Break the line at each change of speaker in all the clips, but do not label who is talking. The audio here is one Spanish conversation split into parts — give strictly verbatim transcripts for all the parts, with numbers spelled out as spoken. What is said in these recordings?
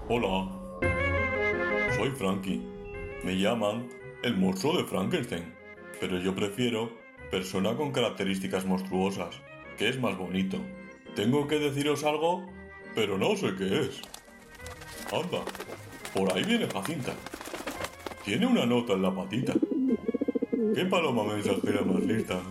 Hola, soy Frankie. Me llaman el monstruo de Frankenstein, pero yo prefiero persona con características monstruosas, que es más bonito. Tengo que deciros algo, pero no sé qué es. Anda, por ahí viene Jacinta. Tiene una nota en la patita. ¿Qué paloma mensajera más lista?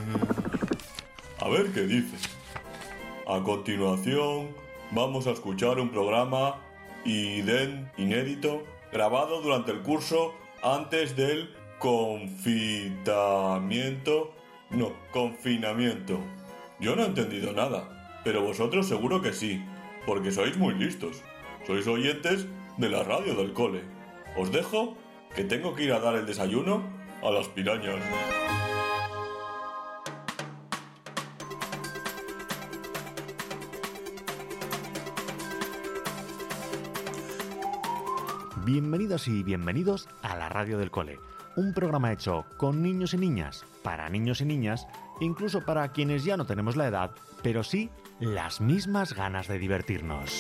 A ver qué dice. A continuación, vamos a escuchar un programa ident inédito grabado durante el curso antes del confitamiento. No, confinamiento. Yo no he entendido nada, pero vosotros seguro que sí, porque sois muy listos. Sois oyentes de la radio del cole. Os dejo, que tengo que ir a dar el desayuno a las pirañas.
Bienvenidas y bienvenidos a la Radio del Cole, un programa hecho con niños y niñas, para niños y niñas, incluso para quienes ya no tenemos la edad, pero sí las mismas ganas de divertirnos.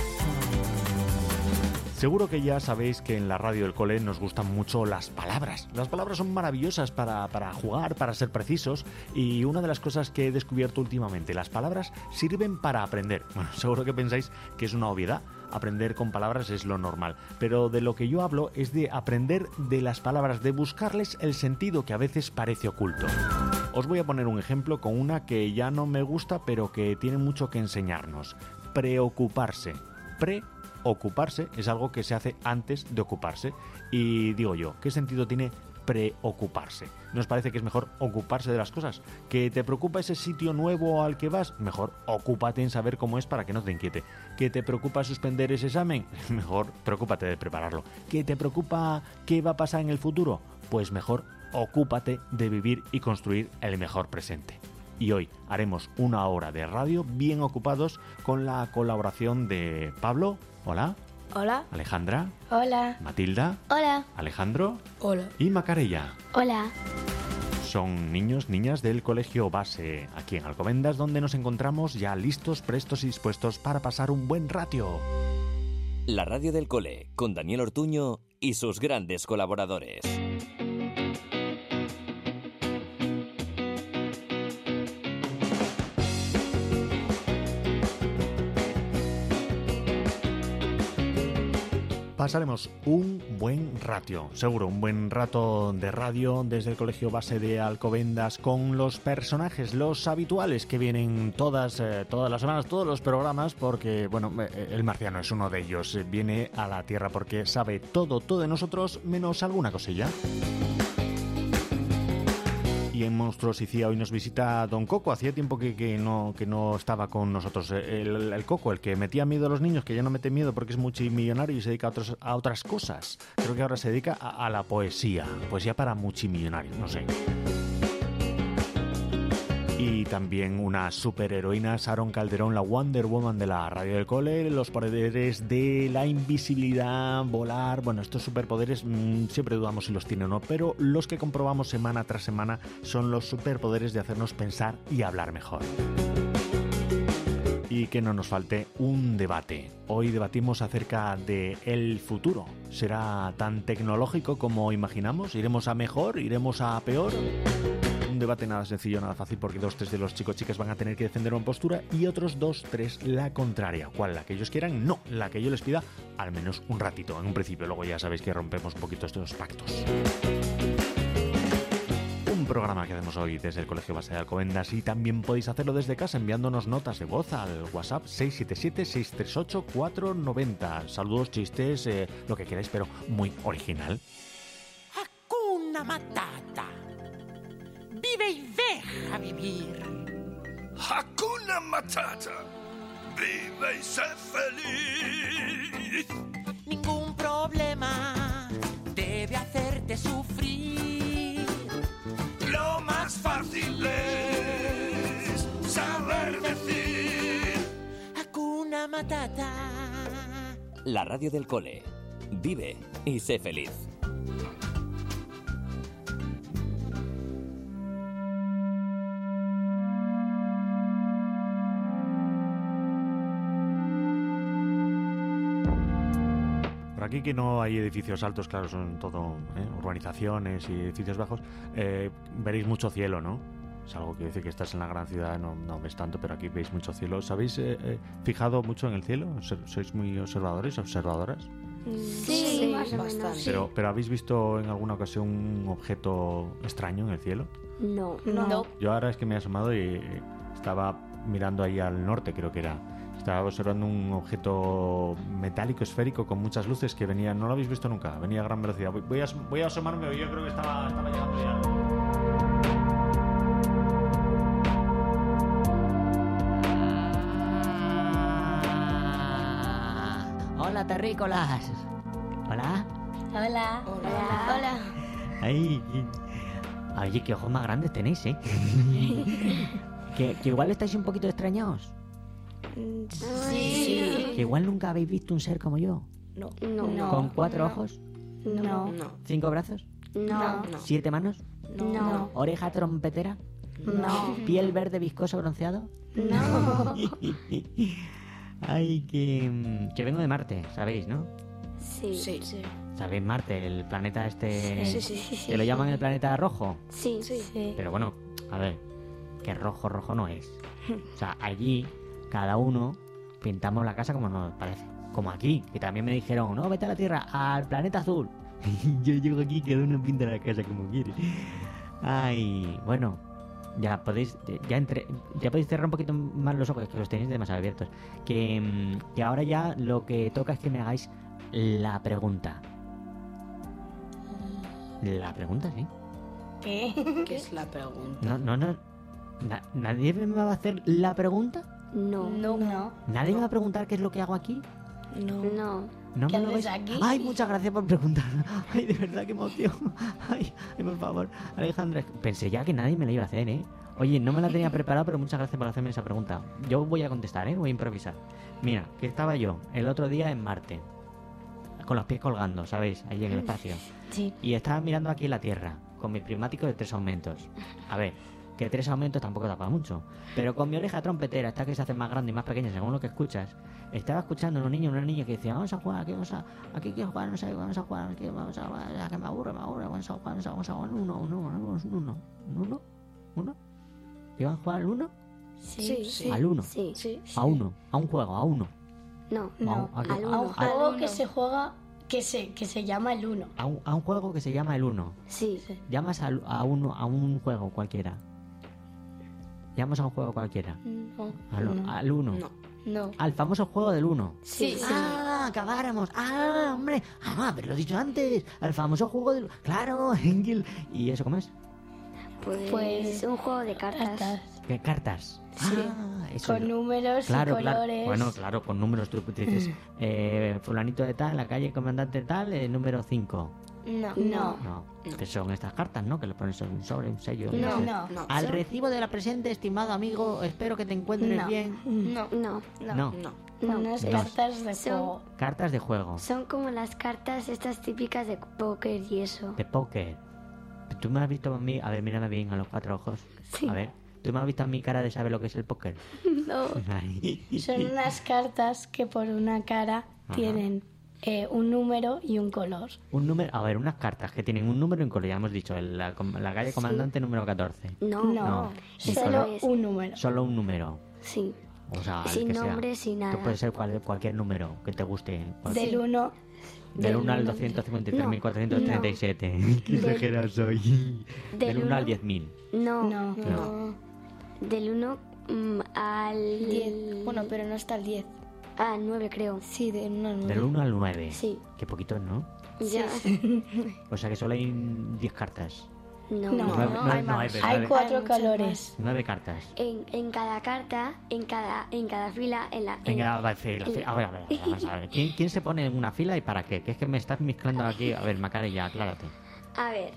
Seguro que ya sabéis que en la Radio del Cole nos gustan mucho las palabras. Las palabras son maravillosas para, para jugar, para ser precisos, y una de las cosas que he descubierto últimamente, las palabras sirven para aprender. Bueno, seguro que pensáis que es una obviedad. Aprender con palabras es lo normal, pero de lo que yo hablo es de aprender de las palabras, de buscarles el sentido que a veces parece oculto. Os voy a poner un ejemplo con una que ya no me gusta, pero que tiene mucho que enseñarnos. Preocuparse. Preocuparse es algo que se hace antes de ocuparse. Y digo yo, ¿qué sentido tiene preocuparse? ¿Nos parece que es mejor ocuparse de las cosas? ¿Que te preocupa ese sitio nuevo al que vas? Mejor ocúpate en saber cómo es para que no te inquiete. ¿Que te preocupa suspender ese examen? Mejor preocúpate de prepararlo. ¿Que te preocupa qué va a pasar en el futuro? Pues mejor ocúpate de vivir y construir el mejor presente. Y hoy haremos una hora de radio bien ocupados con la colaboración de Pablo. Hola.
Hola.
Alejandra.
Hola.
Matilda.
Hola.
Alejandro.
Hola.
Y Macarella.
Hola.
Son niños, niñas del Colegio Base, aquí en Alcobendas, donde nos encontramos ya listos, prestos y dispuestos para pasar un buen ratio.
La Radio del Cole, con Daniel Ortuño y sus grandes colaboradores.
Pasaremos un buen ratio, seguro, un buen rato de radio desde el Colegio Base de Alcobendas con los personajes, los habituales que vienen todas, eh, todas las semanas, todos los programas, porque, bueno, eh, el marciano es uno de ellos, viene a la Tierra porque sabe todo, todo de nosotros, menos alguna cosilla. Y en Monstruosicía hoy nos visita Don Coco. Hacía tiempo que, que, no, que no estaba con nosotros. El, el Coco, el que metía miedo a los niños, que ya no mete miedo porque es multimillonario y se dedica a, otros, a otras cosas. Creo que ahora se dedica a, a la poesía. Poesía para multimillonario, no sé. Y también una superheroína, Sharon Calderón, la Wonder Woman de la Radio del Cole, los poderes de la invisibilidad, volar. Bueno, estos superpoderes mmm, siempre dudamos si los tiene o no, pero los que comprobamos semana tras semana son los superpoderes de hacernos pensar y hablar mejor. Y que no nos falte un debate. Hoy debatimos acerca de el futuro. ¿Será tan tecnológico como imaginamos? ¿Iremos a mejor? ¿Iremos a peor? Un debate nada sencillo, nada fácil, porque dos, tres de los chicos chicas van a tener que defender una postura y otros dos, tres la contraria. ¿Cuál? ¿La que ellos quieran? No, la que yo les pida al menos un ratito, en un principio. Luego ya sabéis que rompemos un poquito estos pactos. Un programa que hacemos hoy desde el Colegio Base de Alcobendas, y también podéis hacerlo desde casa enviándonos notas de voz al WhatsApp seis siete siete, seis tres ocho, cuatro nueve cero. Saludos, chistes, eh, lo que queráis, pero muy original.
Hakuna Matata. Vive y deja vivir.
Hakuna Matata. Vive y sé feliz.
Ningún problema debe hacerte sufrir.
Lo más fácil es saber decir
Hakuna Matata.
La Radio del Cole. Vive y sé feliz.
aquí que no hay edificios altos, claro, son todo ¿eh? urbanizaciones y edificios bajos, eh, veréis mucho cielo, ¿no? Es algo que decir que estás en la gran ciudad, no, no ves tanto, pero aquí veis mucho cielo. ¿Os habéis eh, eh, fijado mucho en el cielo? ¿Sois muy observadores, observadoras?
Sí, sí, más o menos.
Pero, pero ¿habéis visto en alguna ocasión un objeto extraño en el cielo?
No,
No.
no.
Yo ahora es que me he asomado y estaba mirando ahí al norte, creo que era. Estaba observando un objeto metálico esférico con muchas luces que venía, no lo habéis visto nunca, venía a gran velocidad. Voy, voy, a, voy a asomarme, yo creo que estaba, estaba llegando ya.
Hola, terrícolas. Hola.
Hola.
Hola.
Hola.
Ay, oye, qué ojos más grandes tenéis, ¿eh? que, que igual estáis un poquito extrañados.
Sí.
Que igual nunca habéis visto un ser como yo.
No.
Con cuatro
no.
ojos,
No.
cinco brazos,
No.
siete manos,
No.
oreja trompetera,
No.
piel verde viscoso bronceado.
No.
Ay, que, que vengo de Marte, ¿sabéis, no?
Sí.
Sí.
¿Sabéis Marte, el planeta este
Sí, sí, sí, sí.
que lo llaman el planeta rojo?
Sí.
Sí.
Pero bueno, a ver, que rojo, rojo no es. O sea, allí cada uno pintamos la casa como nos parece. Como aquí, que también me dijeron, no, vete a la Tierra, al planeta azul. Yo llego aquí y cada uno pinta la casa como quiere. Ay, bueno, ya podéis ya entre, ya podéis cerrar un poquito más los ojos, que los tenéis demasiado abiertos. Que, mm, que ahora ya lo que toca es que me hagáis la pregunta. La pregunta, sí.
¿Qué? ¿Qué es la pregunta?
No, no, no. Na- ¿Nadie me va a hacer la pregunta?
No.
No. No.
¿Nadie me va a preguntar qué es lo que hago aquí?
No.
No.
¿No
¿Qué
me lo
haces
vais-
aquí?
Ay, muchas gracias por preguntar. Ay, de verdad, qué emoción. Ay, ay, por favor, Alejandra. Pensé ya que nadie me la iba a hacer, ¿eh? Oye, no me la tenía preparada, pero muchas gracias por hacerme esa pregunta. Yo voy a contestar, ¿eh? Voy a improvisar. Mira, que estaba yo el otro día en Marte, con los pies colgando, ¿sabéis? Ahí en el espacio.
Sí.
Y estaba mirando aquí la Tierra, con mi prismático de tres aumentos. A ver, que tres aumentos tampoco da para mucho. Pero con mi oreja trompetera, esta que se hace más grande y más pequeña según lo que escuchas, estaba escuchando a un niño y una niña que decían, vamos a jugar, aquí vamos a, aquí quiero jugar, no sé, vamos a jugar, aquí vamos a jugar, ya que me aburre, me aburre, vamos a jugar, vamos a, vamos a jugar, un uno, un uno, un uno, un uno, un uno, uno. ¿Iban a jugar al uno?
Sí. Sí.
Al uno,
Sí.
Sí.
a uno, a un juego, a uno.
No.
No.
A, a-
al
A
uno.
un juego que se juega, que se, que se llama el uno.
a un, a un juego que se llama el uno.
Sí.
Llamas al- a, uno, a un juego cualquiera. Llamas a un juego cualquiera.
No.
Al, al uno.
No. No.
Al famoso juego del uno.
Sí.
Ah, acabáramos. Ah, hombre. Ah, pero lo he dicho antes. Al famoso juego del... Claro, Engel. ¿Y eso cómo es?
Pues,
Pues-
un juego de cartas.
Cartas.
¿Qué cartas?
Sí.
Ah, eso.
Con números
Claro,
y
claro.
colores.
Bueno, claro, con números. Tú te dices, eh, fulanito de tal, la calle comandante tal, eh, número cinco.
No.
No.
No, que son estas cartas, ¿no? Que le pones un sobre, un sello.
No.
sé.
No.
Al recibo de la presente, estimado amigo, espero que te encuentres
No.
bien.
No.
No.
No.
No.
Unas
No.
cartas de
Son-
juego.
Cartas de juego,
Son como las cartas estas típicas de póker y eso.
de póker. ¿Tú me has visto a mí? A ver, mírame bien a los cuatro ojos.
Sí.
A ver, ¿tú me has visto a mi cara de saber lo que es el póker?
No.
Ay.
Son unas cartas que por una cara tienen eh, un número y un color.
Un número, a ver, unas cartas que tienen un número en color, ya hemos dicho, en la, com- la calle comandante número catorce.
No.
No.
No.
Eso
Solo
no es.
un número.
Solo un número.
Sí.
O sea, el
Sin
que sea.
nombre, sin nada.
Que puede ser cual- cualquier número que te guste. Cual-
Del uno.
Del uno al doscientos cincuenta y tres mil cuatrocientos treinta y siete. Qué
Del-
exagerado soy.
del
Del uno al
uno-
diez mil.
No.
No.
No.
Del uno al...
diez. Bueno, pero no está el diez.
Ah, nueve creo.
Sí, de uno al nueve.
Del uno al nueve.
Sí.
Qué poquito, ¿no?
Ya.
O sea que solo hay diez cartas.
No.
No.
Nueve,
no,
nueve-
hay
no,
más.
hay,
Hay
nueve,
cuatro
Hay muchas
colores.
nueve cartas.
En, en cada carta, en cada, en cada fila, en la... en-
Venga, va, fila, fila. A ver, a ver, a ver, vamos a ver. ¿Quién, quién se pone en una fila y para qué? Que es que me estás mezclando aquí. A ver, Macarena, ya, aclárate.
A ver.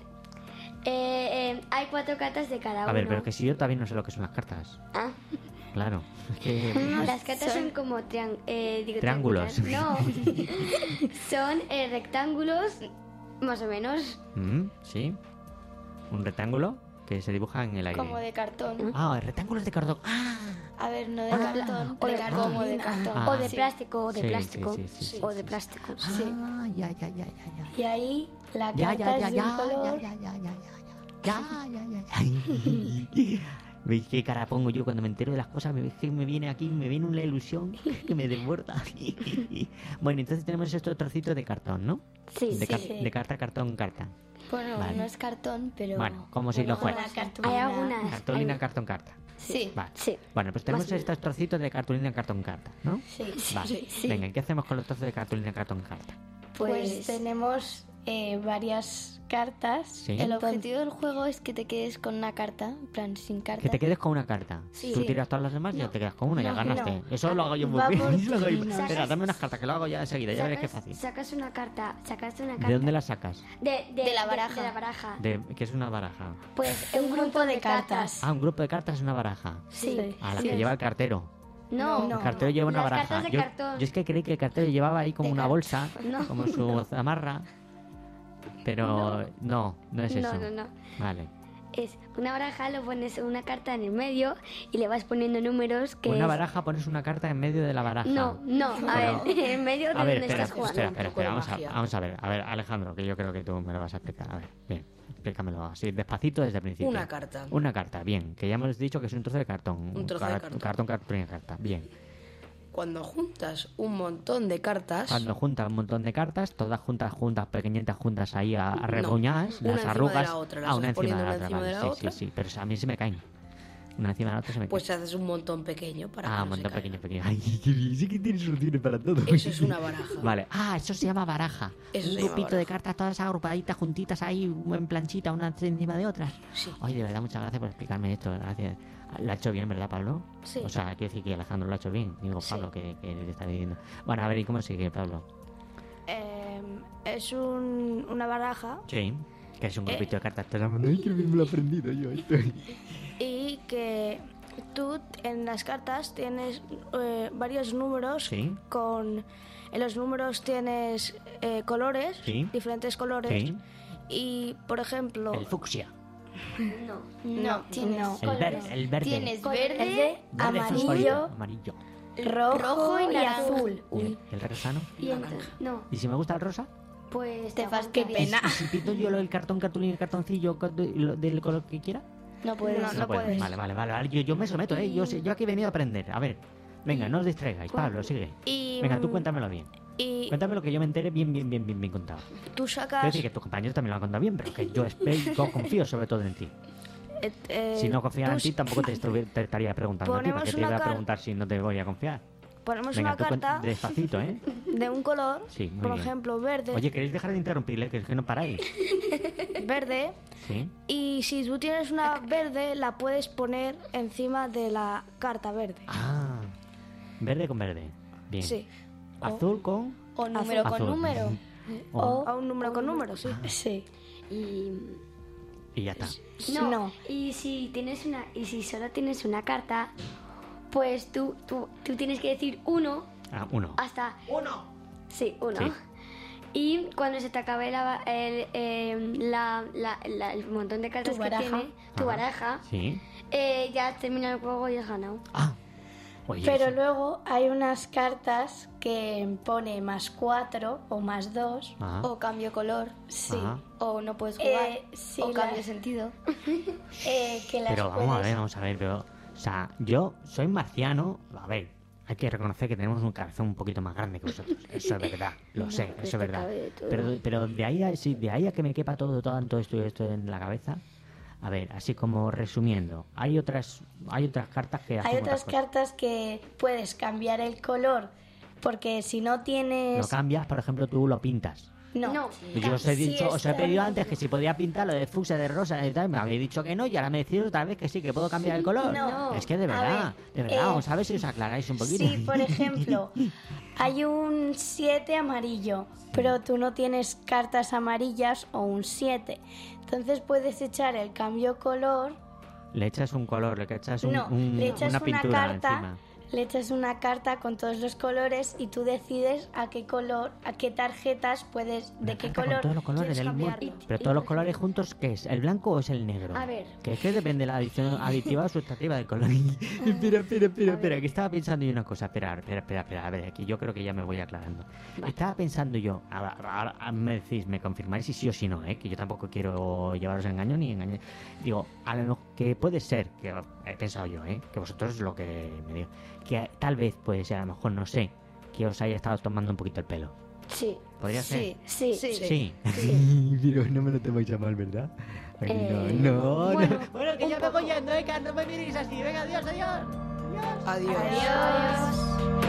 Eh, eh, hay cuatro cartas de cada uno.
A ver, pero que si yo también no sé lo que son las cartas.
Ah.
Claro. Es que...
Las cartas son, como trian- eh, digo,
Triángulos.
triangulares. No. Son eh, rectángulos, más o menos.
Mm, ¿sí? ¿Un rectángulo? que se dibuja en el aire.
Como de cartón.
Ah, rectángulos de cartón. Ah,
A ver, no de
Ah,
cartón,
o
de
de
cartón, como de cartón.
Ah.
O de
Sí.
plástico, o de
Sí,
plástico.
sí, sí, sí, sí,
o
sí,
de
sí.
plástico.
ah, ya, ya, ya, ya, ya.
Y ahí la
Ya,
carta
ya,
es
ya,
de
ya,
un color.
ya, ya, ya, ya, ya, ya, ya, ya. ¿Veis qué cara pongo yo cuando me entero de las cosas? Me, que me viene aquí, me viene una ilusión que me desborda. Bueno, entonces tenemos estos trocitos de cartón, ¿no?
Sí,
De,
sí.
car- de carta, cartón, carta.
Bueno,
Vale.
no es cartón, pero...
Bueno, como si lo
Bueno,
fuera.
La cartulina.
Hay algunas.
Cartulina,
hay-
cartón, carta.
Sí.
Vale.
Sí.
Bueno, pues tenemos
Más o menos.
estos trocitos de cartulina, cartón, carta, ¿no?
Sí.
Vale.
sí.
Venga, ¿y qué hacemos con los trozos de cartulina, cartón, carta?
Pues,
Pues,
tenemos eh, varias cartas.
Sí.
El
Entonces-
objetivo del juego es que te quedes con una carta, en plan, sin carta.
Que te quedes con una carta.
Sí.
Tú
Sí.
tiras todas las demás y ya te quedas con una, ya
No,
ganaste.
no.
Eso lo hago yo muy
Va
bien.
por
Eso lo hago yo-
turnos.
Espera, dame unas cartas que lo hago ya enseguida, ya verás qué
sacas,
fácil.
sacas una carta. Sacas una carta.
¿De dónde la sacas?
De, de-
De la
de-
baraja.
De, la baraja.
De, ¿Qué es una baraja?
Pues
Un grupo de cartas.
Ah, un grupo de cartas es una baraja.
Sí.
A la
Sí.
que lleva el cartero.
No,
No,
El cartero lleva una
Las
baraja.
cartas de
Yo,
cartón.
yo es que creí que el cartero llevaba ahí como
De
una
car-
bolsa,
No.
como su zamarra. Pero no, no, es eso.
No, no, no.
Vale.
Es una baraja, lo pones una carta en el medio y le vas poniendo números que.
Una
es-
baraja pones una carta en medio de la baraja.
No, no, a
Pero-
ver, en medio de
A ver,
donde
espera,
estás jugando.
espera, espera, espera,
Un
vamos
poco de
a,
magia.
vamos a ver, a ver, Alejandro, que yo creo que tú me lo vas a explicar. A ver, bien, explícamelo así, despacito desde el principio.
Una carta.
Una carta, bien, que ya hemos dicho que es un trozo de cartón.
Un trozo de
Car-
cartón.
Cartón, cartón y carta, bien.
Cuando juntas un montón de cartas,
Cuando juntas un montón de cartas, todas juntas, juntas, pequeñitas, juntas ahí a, a rebuñadas,
una
las
encima
arrugas.
de la otra, las
ah, una
vas
encima de
poniendo
la
una
otra,
encima
vale,
de la
sí,
otra.
sí, sí, pero a mí se me caen. Una encima de la otra se me caen.
pues haces un montón pequeño para
ah,
que
un
no se
montón
caiga.
pequeño, pequeño. Ay, qué bien, sí que tienes soluciones para todo.
Eso es una baraja.
Vale, ah, eso se llama baraja.
Eso
un
se llama
grupito de
baraja.
cartas todas agrupaditas, juntitas ahí, en planchita, unas encima de otras.
Sí.
Ay, de verdad, muchas gracias por explicarme esto. Gracias. Lo ha hecho bien, ¿verdad, Pablo?
Sí.
O sea, quiero decir que Alejandro lo ha hecho bien. Digo,
Sí.
Pablo, que, que le está diciendo. Bueno, a ver, ¿y cómo sigue, Pablo?
Eh, es un- una baraja
Sí. Que es un
Eh.
grupito de cartas. Te la mando. Ay, que bien me lo he aprendido yo. Estoy.
y que tú en las cartas tienes eh, varios números
Sí.
con... En los números tienes eh, colores,
Sí.
diferentes colores.
Sí.
Y, por ejemplo...
El fucsia.
No.
No, tienes
no.
El,
colores.
ver- el verde.
Tienes
Colores.
verde,
Verde,
Verde
amarillo,
fosforito, amarillo.
rojo,
rojo y
y
naranja.
azul.
Bien. ¿El rosa sano?
Y entonces, no,
¿Y si me gusta el rosa?
pues
Te
aguanta
qué
bien.
pena.
¿Y si pinto yo el cartón, cartulina y cartoncillo co- de- lo- del color que quiera?
No puedes.
No, no
puedo.
puedes.
Vale, vale, vale, vale. Yo, yo me someto, ¿eh? Yo, sé- yo aquí he venido a aprender. A ver, venga, no os distraigáis. Pablo, sigue.
Y,
Venga, tú cuéntamelo bien.
y
Cuéntamelo que yo me entere bien, bien, bien, bien, bien contado.
tú
Quiero
sacas...
decir que tus compañeros también lo han contado bien, pero que yo, espe- yo confío sobre todo en ti.
eh, eh,
Si no confiara en
tú
ti, tampoco te, estuvi- te estaría preguntando a ti,
Ponemos
porque te
una
iba a
car-
preguntar si no te voy a confiar.
Ponemos
Venga,
una
tú cuen-
carta
despacito, ¿eh?
de un color,
Sí, muy
por
bien.
ejemplo, verde,
Oye, ¿queréis dejar de interrumpirle? Que es que no paráis.
verde,
Sí.
y si tú tienes una verde, la puedes poner encima de la carta verde.
Ah, verde con verde. Bien.
Sí.
Azul con...
O número con
Azul.
número.
O-
A un número con número, sí.
Sí.
Y
Y ya está.
no,
No.
y si tienes una y si solo tienes una carta, pues tú tú, tú tienes que decir uno
Ah, uno.
hasta uno. Sí, uno.
Sí.
Y cuando se te acabe la, el, eh, la- la- la- el montón de cartas
Tu
que
baraja.
tiene, tu
Ajá.
baraja,
Sí.
eh, ya termina el juego y has ganado.
Ah. Oye,
Pero
eso-
luego hay unas cartas que pone más cuatro o más dos.
Ajá.
O cambio color.
Sí.
Ajá.
O no puedes jugar.
Eh, sí,
o cambio
la-
sentido.
Eh, que las
Pero vamos a
puedes-
ver, vamos a ver, pero... O sea, yo soy marciano, a ver, hay que reconocer que tenemos un cabezón un poquito más grande que vosotros. Eso es verdad, lo
No,
sé,
pero
eso
te
es verdad.
cabe de todo.
Pero, pero de ahí a, sí, de ahí a que me quepa todo, todo, todo esto y esto en la cabeza... A ver, así como resumiendo, hay otras hay otras cartas que hacen
Hay otras
cosas.
cartas que puedes cambiar el color, porque si no tienes...
Lo cambias, por ejemplo, tú lo pintas.
No.
No.
Y yo os he,
Sí
dicho, os he
está.
pedido antes que si podía pintar lo de fucsia, de rosa y tal, me habéis dicho que no y ahora me decís otra vez que sí, que puedo cambiar el color.
No.
Es que de
A
verdad,
ver,
de verdad,
eh,
vamos a ver si os aclaráis un poquito.
Si, por ejemplo, hay un siete amarillo, pero tú no tienes cartas amarillas o un siete. Entonces puedes echar el cambio color.
Le echas un color, le echas un,
No,
un-
le echas
una
una,
pintura
carta,
encima.
le echas una carta con todos los colores y tú decides a qué color, a qué tarjetas puedes, de qué
Con
color
todos los colores
quieres
del mundo.
cambiarlo.
Pero todos los colores juntos, ¿qué es? ¿El blanco o es el negro?
A ver.
Que es que depende de la adición aditiva o sustantiva del color. espera, espera, espera, espera, que estaba pensando yo una cosa. Espera, espera, espera, espera, a ver, aquí yo creo que ya me voy aclarando. Vale. Estaba pensando yo, ahora, ahora me decís, me confirmáis si sí o si no, ¿eh? Que yo tampoco quiero llevaros a engaño ni engañar. Digo, a lo que puede ser, que he pensado yo, ¿eh? Que vosotros es lo que me digo, que tal vez puede ser, a lo mejor, no sé, que os haya estado tomando un poquito el pelo.
Sí.
¿Podría ser?
Sí, sí.
Sí.
sí.
Pero no me lo tomáis a mal, ¿verdad?
Eh,
no, no,
bueno,
no. Bueno, que ya me voy yendo, ¿eh? Que no me miréis así. Venga, adiós, adiós.
Adiós.
Adiós.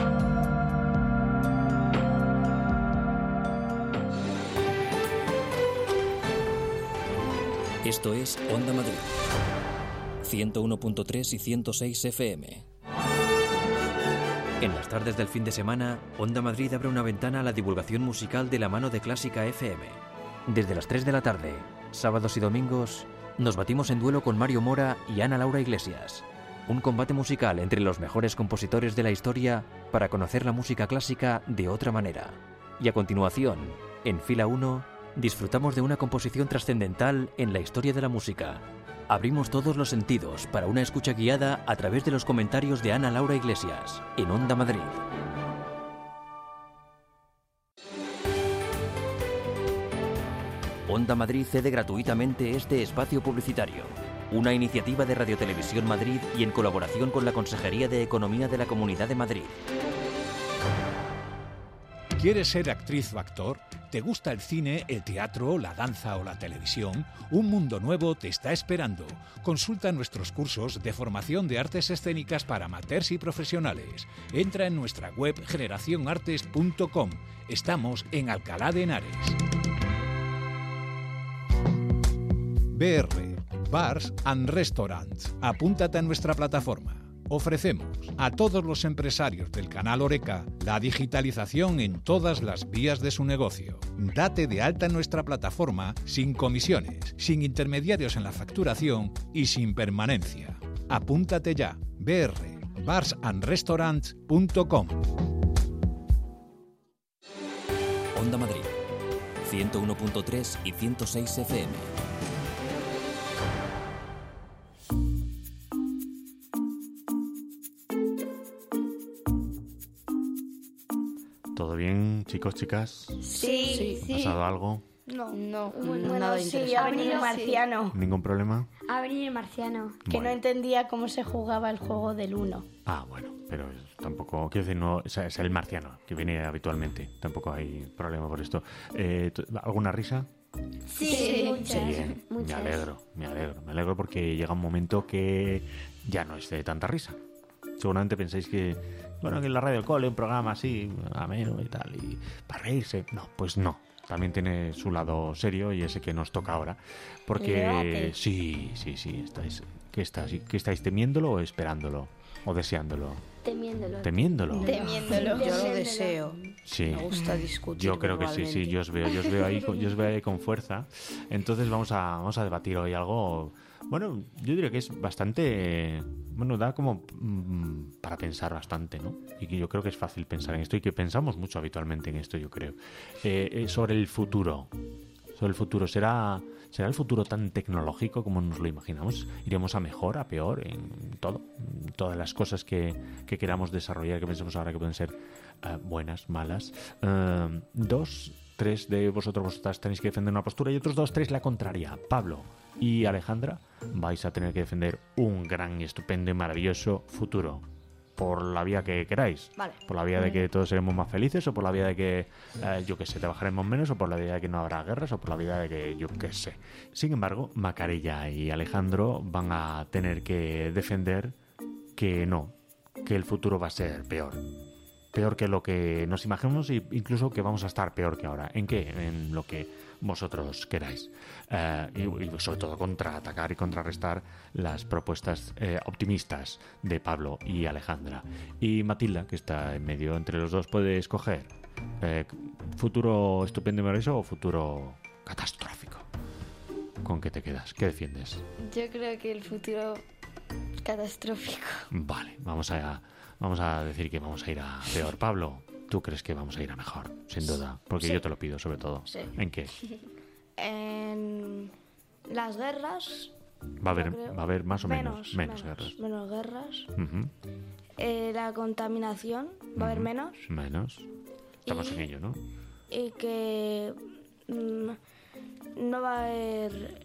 Esto es Onda Madrid, ciento uno punto tres y ciento seis F M. En las tardes del fin de semana, Onda Madrid abre una ventana a la divulgación musical de la mano de Clásica F M. Desde las tres de la tarde, sábados y domingos, nos batimos en duelo con Mario Mora y Ana Laura Iglesias. Un combate musical entre los mejores compositores de la historia para conocer la música clásica de otra manera. Y a continuación, en fila uno, disfrutamos de una composición trascendental en la historia de la música. Abrimos todos los sentidos para una escucha guiada a través de los comentarios de Ana Laura Iglesias, en Onda Madrid. Onda Madrid cede gratuitamente este espacio publicitario, una iniciativa de Radio Televisión Madrid y en colaboración con la Consejería de Economía de la Comunidad de Madrid.
¿Quieres ser actriz o actor? ¿Te gusta el cine, el teatro, la danza o la televisión? Un mundo nuevo te está esperando. Consulta nuestros cursos de formación de artes escénicas para amateurs y profesionales. Entra en nuestra web generación artes punto com. Estamos en Alcalá de Henares. B R, Bars and Restaurants. Apúntate a nuestra plataforma. Ofrecemos a todos los empresarios del canal Horeca la digitalización en todas las vías de su negocio. Date de alta en nuestra plataforma sin comisiones, sin intermediarios en la facturación y sin permanencia. Apúntate ya. B R, bars and restaurants punto com.
Onda Madrid, ciento uno punto tres y ciento seis F M.
¿Todo bien, chicos, chicas?
Sí, sí.
¿Ha pasado algo?
No,
no,
bueno,
nada
sí,
interesante.
ha venido el marciano.
¿Ningún problema?
Ha venido el marciano.
Que
Bueno.
no entendía cómo se jugaba el juego del uno.
Ah, bueno, pero tampoco, quiero decir, no, o sea, es el marciano que viene habitualmente. Tampoco hay problema por esto. Eh, ¿Alguna risa?
Sí,
Sí,
muchas.
Qué bien, me
muchas.
alegro, me alegro, me alegro porque llega un momento que ya no es de tanta risa. Seguramente pensáis que, bueno, que en la radio del cole, un programa así, ameno y tal, y para reírse. No, pues no. También tiene su lado serio y ese que nos toca ahora. Porque
Debate.
sí, sí, sí, estáis, ¿qué, estás, ¿qué estáis temiéndolo o esperándolo? ¿O deseándolo?
Temiéndolo.
¿Temiéndolo?
Temiéndolo.
Yo lo deseo.
Sí.
Me gusta discutir.
Yo creo que sí, sí, yo os veo, yo os veo ahí, con- yo os veo ahí con fuerza. Entonces vamos a, vamos a debatir hoy algo, bueno, yo diría que es bastante, bueno, da como mm, para pensar bastante, ¿no? Y que yo creo que es fácil pensar en esto y que pensamos mucho habitualmente en esto, yo creo. Eh, eh, sobre el futuro, sobre el futuro, ¿será, será el futuro tan tecnológico como nos lo imaginamos? ¿Iremos a mejor, a peor, en todo? En todas las cosas que, que queramos desarrollar, que pensemos ahora que pueden ser eh, buenas, malas. Eh, dos, tres de vosotros, vosotras tenéis que defender una postura y otros dos, tres la contraria. Pablo y Alejandra vais a tener que defender un gran y estupendo y maravilloso futuro. Por la vía que queráis.
Vale.
Por la vía de que todos seremos más felices, o por la vía de que, eh, yo qué sé, trabajaremos menos, o por la vía de que no habrá guerras, o por la vía de que, yo qué sé. Sin embargo, Macarella y Alejandro van a tener que defender que no, que el futuro va a ser peor. Peor que lo que nos imaginamos e incluso que vamos a estar peor que ahora. ¿En qué? En lo que vosotros queráis. Eh, y, y sobre todo contraatacar y contrarrestar las propuestas eh, optimistas de Pablo y Alejandra. Y Matilda, que está en medio entre los dos, puede escoger eh, futuro estupendo y maravilloso o futuro catastrófico. ¿Con qué te quedas? ¿Qué defiendes?
Yo creo que el futuro catastrófico.
Vale, vamos a vamos a decir que vamos a ir a peor. Pablo, ¿tú crees que vamos a ir a mejor? Sin duda, porque
Sí.
yo te lo pido sobre todo.
Sí.
¿En qué?
En las guerras...
Va a haber,
yo creo-
va a haber más o menos,
menos,
menos guerras.
Menos guerras.
Ujú.
Eh, la contaminación va a haber
Ujú.
menos.
Menos. Estamos
Y-
en ello, ¿no?
Y que mm, no va a haber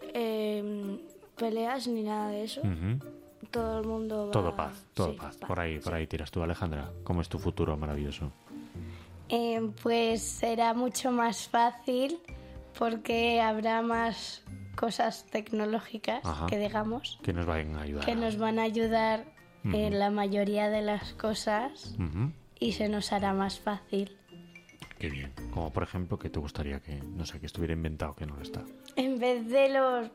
eh, peleas ni nada de eso.
Ujú.
Todo el mundo va...
Todo paz, todo
sí,
paz. Por ahí, por ahí tiras tú, Alejandra. ¿Cómo es tu futuro maravilloso?
Eh, pues será mucho más fácil porque habrá más cosas tecnológicas
Ajá.
que digamos
Que nos vayan a ayudar.
que nos van a ayudar
Ujú.
en la mayoría de las cosas
Ujú.
y se nos hará más fácil.
Qué bien. Como por ejemplo, que te gustaría que, no sé, que estuviera inventado que no lo está.
En vez de los,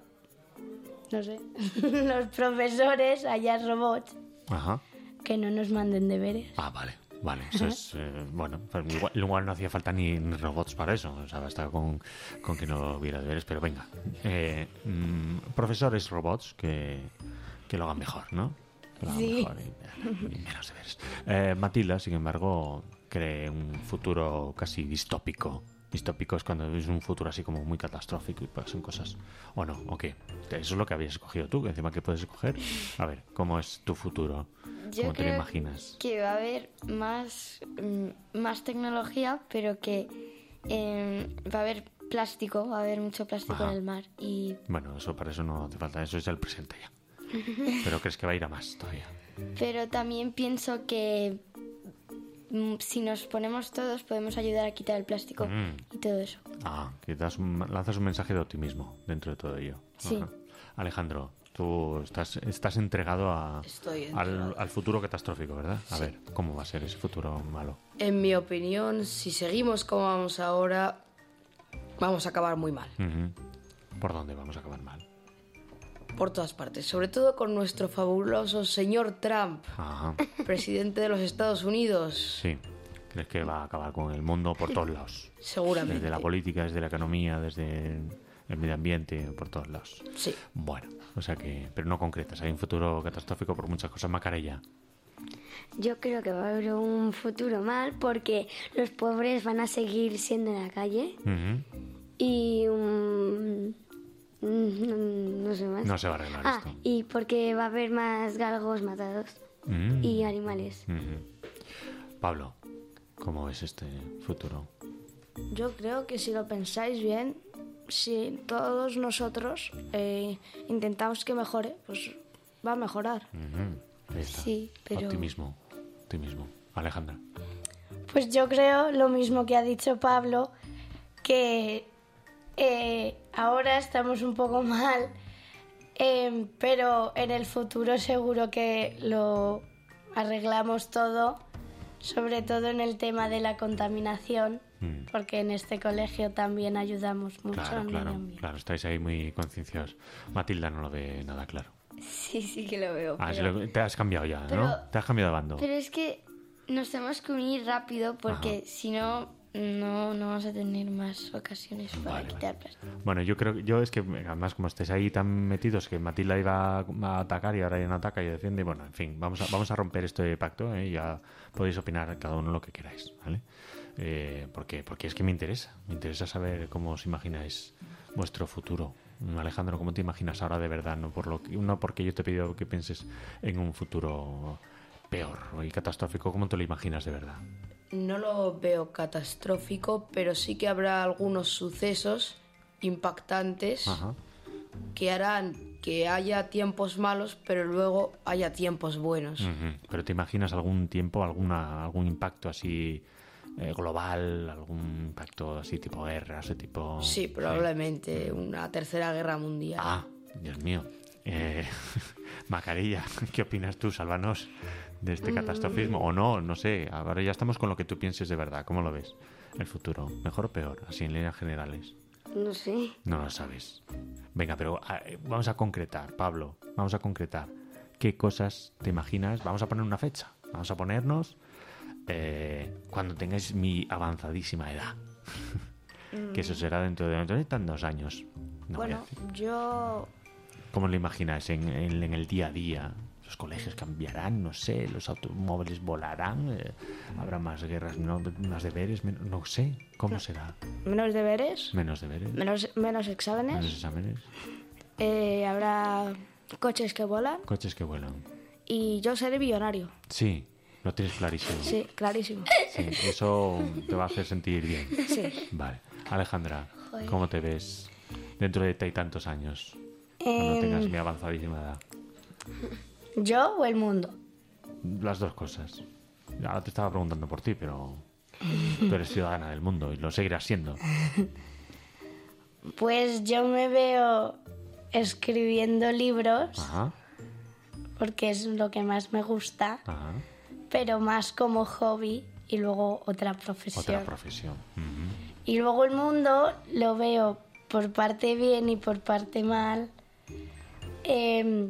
no sé, los profesores haya robots
Ajá.
que no nos manden deberes.
Ah, vale. Vale, eso es, eh, bueno, pues igual, igual no hacía falta ni, ni robots para eso, o sea, basta con, con que no hubiera deberes, pero venga, eh, mm, profesores robots que, que lo hagan mejor, ¿no? Que lo hagan
Sí.
mejor y, y menos deberes. Eh, Matilda, sin embargo, cree un futuro casi distópico. Distópico es cuando es un futuro así como muy catastrófico y pasan cosas. ¿O no? ¿O qué? Eso es lo que habías escogido tú, que encima que puedes escoger. A ver, ¿cómo es tu futuro?
Yo
¿Cómo te lo
creo
imaginas?
que va a haber más, mm, más tecnología, pero que eh, va a haber plástico, va a haber mucho plástico
Ajá.
en el mar. Y
Bueno, eso para eso no hace falta, eso es el presente ya. Pero crees que va a ir a más todavía.
Pero también pienso que mm, si nos ponemos todos podemos ayudar a quitar el plástico
Mm.
y todo eso.
Ah, que das un- lanzas un mensaje de optimismo dentro de todo ello.
Sí.
Ajá. Alejandro, tú estás, estás entregado a,
Estoy
al,
entregado.
al futuro catastrófico, ¿verdad? A
Sí.
ver, ¿cómo va a ser ese futuro malo?
En mi opinión, si seguimos como vamos ahora, vamos a acabar muy mal.
Ujú. ¿Por dónde vamos a acabar mal?
Por todas partes. Sobre todo con nuestro fabuloso señor Trump,
Ajá.
presidente de los Estados Unidos.
Sí. ¿Crees que va a acabar con el mundo por todos lados?
Seguramente.
Desde la política, desde la economía, desde el medio ambiente, por todos lados.
Sí.
Bueno, o sea que... Pero no concretas. Hay un futuro catastrófico por muchas cosas. Macarella.
Yo creo que va a haber un futuro mal porque los pobres van a seguir siendo en la calle
Ujú.
y um, mm, no sé más.
No se va a arreglar
Ah,
esto.
y porque va a haber más galgos matados
Mm.
y animales.
Ujú. Pablo, ¿cómo ves este futuro?
Yo creo que si lo pensáis bien, si todos nosotros eh, intentamos que mejore, pues va a mejorar.
Ujú. Ahí está.
Sí, pero-
Optimismo. Optimismo. Alejandra.
Pues yo creo lo mismo que ha dicho Pablo, que eh, ahora estamos un poco mal, eh, pero en el futuro seguro que lo arreglamos todo, sobre todo en el tema de la contaminación,
Mm.
porque en este colegio también ayudamos mucho
Claro,
al
claro,
medio ambiente.
claro, estáis ahí muy concienciados. Matilda no lo ve nada claro.
Sí, sí que lo veo.
Ah,
pero,
sí lo- te has cambiado ya, ¿no?
pero-
Te has cambiado de bando.
pero es que nos tenemos que unir rápido porque
Ajá.
si no, no, no vamos a tener más ocasiones para quitar plástico.
Bueno, yo creo que yo es que además como estáis ahí tan metidos que Matilda iba a, a atacar y ahora ella no ataca y defiende, bueno, en fin, vamos a, vamos a romper este pacto, ¿eh? Ya podéis opinar cada uno lo que queráis, ¿vale? Eh, porque, porque es que me interesa, me interesa saber cómo os imagináis vuestro futuro. Alejandro, ¿cómo te imaginas ahora de verdad? No, por lo que, no porque yo te he pedido que pienses en un futuro peor y catastrófico, ¿cómo te lo imaginas de verdad?
No lo veo catastrófico, pero sí que habrá algunos sucesos impactantes
Ajá.
que harán que haya tiempos malos, pero luego haya tiempos buenos.
Ujú. ¿Pero te imaginas algún tiempo, alguna, algún impacto así eh, global, algún impacto así tipo guerra, ese tipo...
Sí, probablemente una tercera guerra mundial.
Ah, Dios mío. Eh, Macarilla, ¿qué opinas tú? Sálvanos de este
Mm.
catastrofismo. O no, no sé. Ahora ya estamos con lo que tú pienses de verdad. ¿Cómo lo ves? El futuro. ¿Mejor o peor? Así en líneas generales.
No sé.
No lo sabes. Venga, pero a- eh, vamos a concretar, Pablo. Vamos a concretar. ¿Qué cosas te imaginas? Vamos a poner una fecha. Vamos a ponernos eh, cuando tengáis mi avanzadísima edad. Que eso será dentro de, dentro de tantos años. No voy a
bueno,
decir.
yo
¿Cómo lo imagináis en, en- en el día a día? los colegios cambiarán, no sé, los automóviles volarán, eh, habrá más guerras, no, más deberes, men- no sé, ¿cómo será?
Menos deberes,
Menos deberes,
menos, menos exámenes,
menos exámenes,
eh, habrá coches que vuelan
coches que vuelan.
y yo seré millonario.
Sí, lo tienes clarísimo.
Sí, clarísimo.
Sí, eso te va a hacer sentir bien.
Sí.
Vale. Alejandra,
Joder.
¿cómo te ves dentro de y tantos años? Cuando
Em,
tengas mi avanzadísima edad.
¿Yo o el mundo?
Las dos cosas. Ahora te estaba preguntando por ti, pero tú eres ciudadana del mundo y lo seguirás siendo.
Pues yo me veo escribiendo libros,
Ajá,
porque es lo que más me gusta,
ajá.
pero más como hobby y luego otra profesión.
Otra profesión. Ujú.
Y luego el mundo lo veo por parte bien y por parte mal. Em,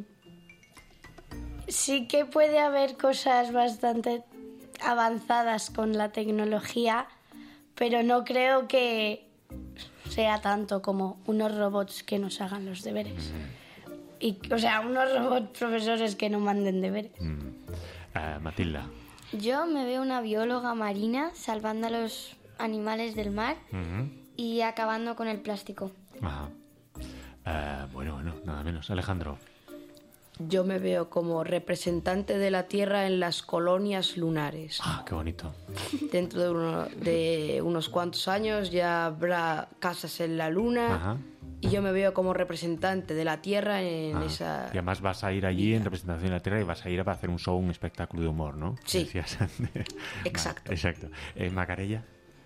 sí que puede haber cosas bastante avanzadas con la tecnología, pero no creo que sea tanto como unos robots que nos hagan los deberes. Y, o sea, unos robots profesores que no manden deberes.
Mm. Eh, Matilda.
Yo me veo una bióloga marina salvando a los animales del mar
Ujú.
y acabando con el plástico.
Ajá. Eh, bueno, bueno, nada menos. Alejandro.
Yo me veo como representante de la Tierra en las colonias lunares.
Ah, qué bonito.
Dentro de, uno- de unos cuantos años ya habrá casas en la Luna.
Ajá.
Y yo me veo como representante de la Tierra en
Ah,
esa...
Y además vas a ir allí en representación de la Tierra y vas a ir a hacer un show, un espectáculo de humor, ¿no?
Sí.
Decías antes.
Exacto.
Vale, exacto. Eh, Macarella.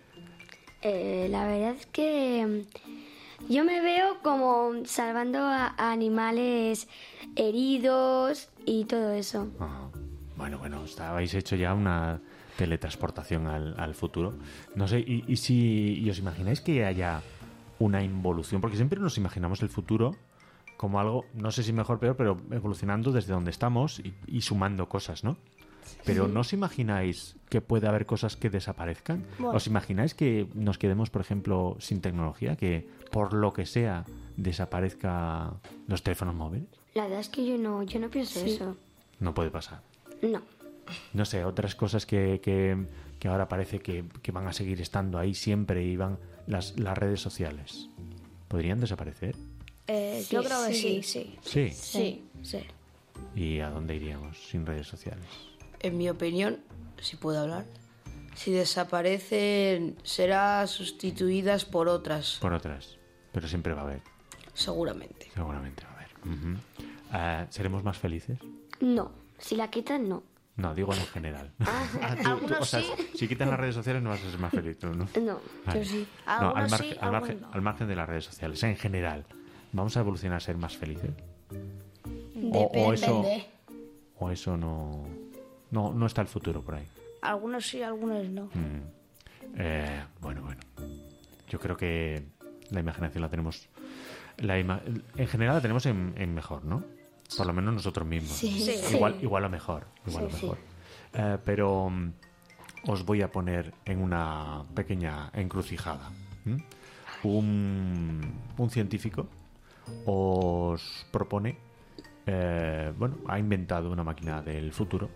Eh, la verdad es que mm, yo me veo como salvando a, a animales heridos y todo eso.
Ajá. Bueno, bueno, está- habéis hecho ya una teletransportación al, al futuro. No sé, y, y si y os imagináis que haya una involución, porque siempre nos imaginamos el futuro como algo, no sé si mejor o peor, pero evolucionando desde donde estamos y, y sumando cosas, ¿no? Pero ¿no os imagináis que puede haber cosas que desaparezcan?
Bueno.
¿Os imagináis que nos quedemos, por ejemplo, sin tecnología? Que por lo que sea desaparezca los teléfonos móviles.
La verdad es que yo no, yo no pienso
Sí.
eso.
No puede pasar.
No.
No sé, otras cosas que, que, que ahora parece que, que van a seguir estando ahí siempre y van las, las redes sociales. ¿Podrían desaparecer?
Eh, yo creo que sí, sí.
Sí.
Sí, sí.
¿Y a dónde iríamos sin redes sociales?
En mi opinión, si puedo hablar, si desaparecen será sustituidas por otras,
Por otras. Pero siempre va a haber.
seguramente.
Seguramente va a haber. Ujú. Ah, ¿seremos más felices?
No. Si la quitan, no.
No, digo en general. Ah, tú- tú-
algunos
o sea,
sí.
si quitan las redes sociales no vas a ser más feliz, ¿no?
No.
Vale.
Yo sí.
No, al,
Algunos
margen,
sí,
al, margen,
algunos no.
al margen de las redes sociales, en general, ¿vamos a evolucionar a ser más felices? O, o eso,
Depende.
o eso no, no, no está el futuro por ahí.
Algunos sí, algunos no.
Mm. Eh, bueno, bueno. Yo creo que la imaginación la tenemos... La ima- en general la tenemos en, en mejor, ¿no? Por lo menos nosotros mismos.
Sí. Sí.
Igual, igual o mejor. Igual
Sí,
o
sí.
mejor. Eh, pero mm, os voy a poner en una pequeña encrucijada. ¿m? Un, un científico os propone, eh, bueno, ha inventado una máquina del futuro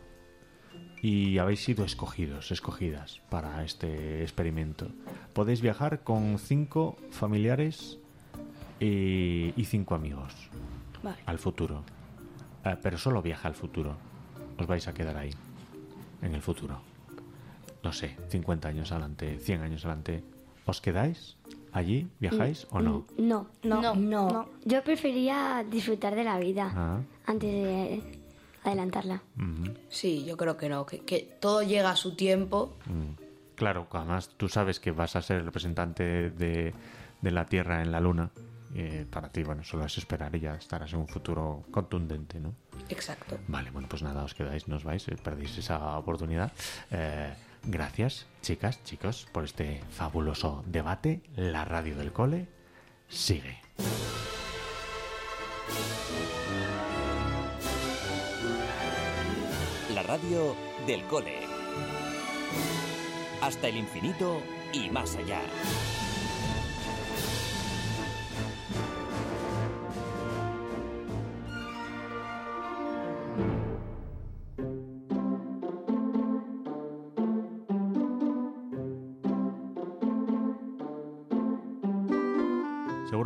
y habéis sido escogidos, escogidas para este experimento. Podéis viajar con cinco familiares y, y cinco amigos
Vale.
al futuro. Eh, pero solo viaja al futuro. Os vais a quedar ahí, en el futuro. No sé, cincuenta años adelante, cien años adelante. ¿Os quedáis allí? ¿Viajáis o no?
No.
No,
No.
no.
Yo prefería disfrutar de la vida
Ah,
antes de adelantarla.
ujú.
Sí, yo creo que no, que, que todo llega a su tiempo.
Mm. Claro, además tú sabes que vas a ser el representante de, de la Tierra en la Luna. Eh, para ti, bueno, solo es esperar y ya estarás en un futuro contundente, ¿no?
Exacto.
Vale, bueno, pues nada, os quedáis, no os vais, eh, perdéis esa oportunidad. Eh, gracias, chicas, chicos, por este fabuloso debate. La radio del cole sigue.
La radio del cole. Hasta el infinito y más allá.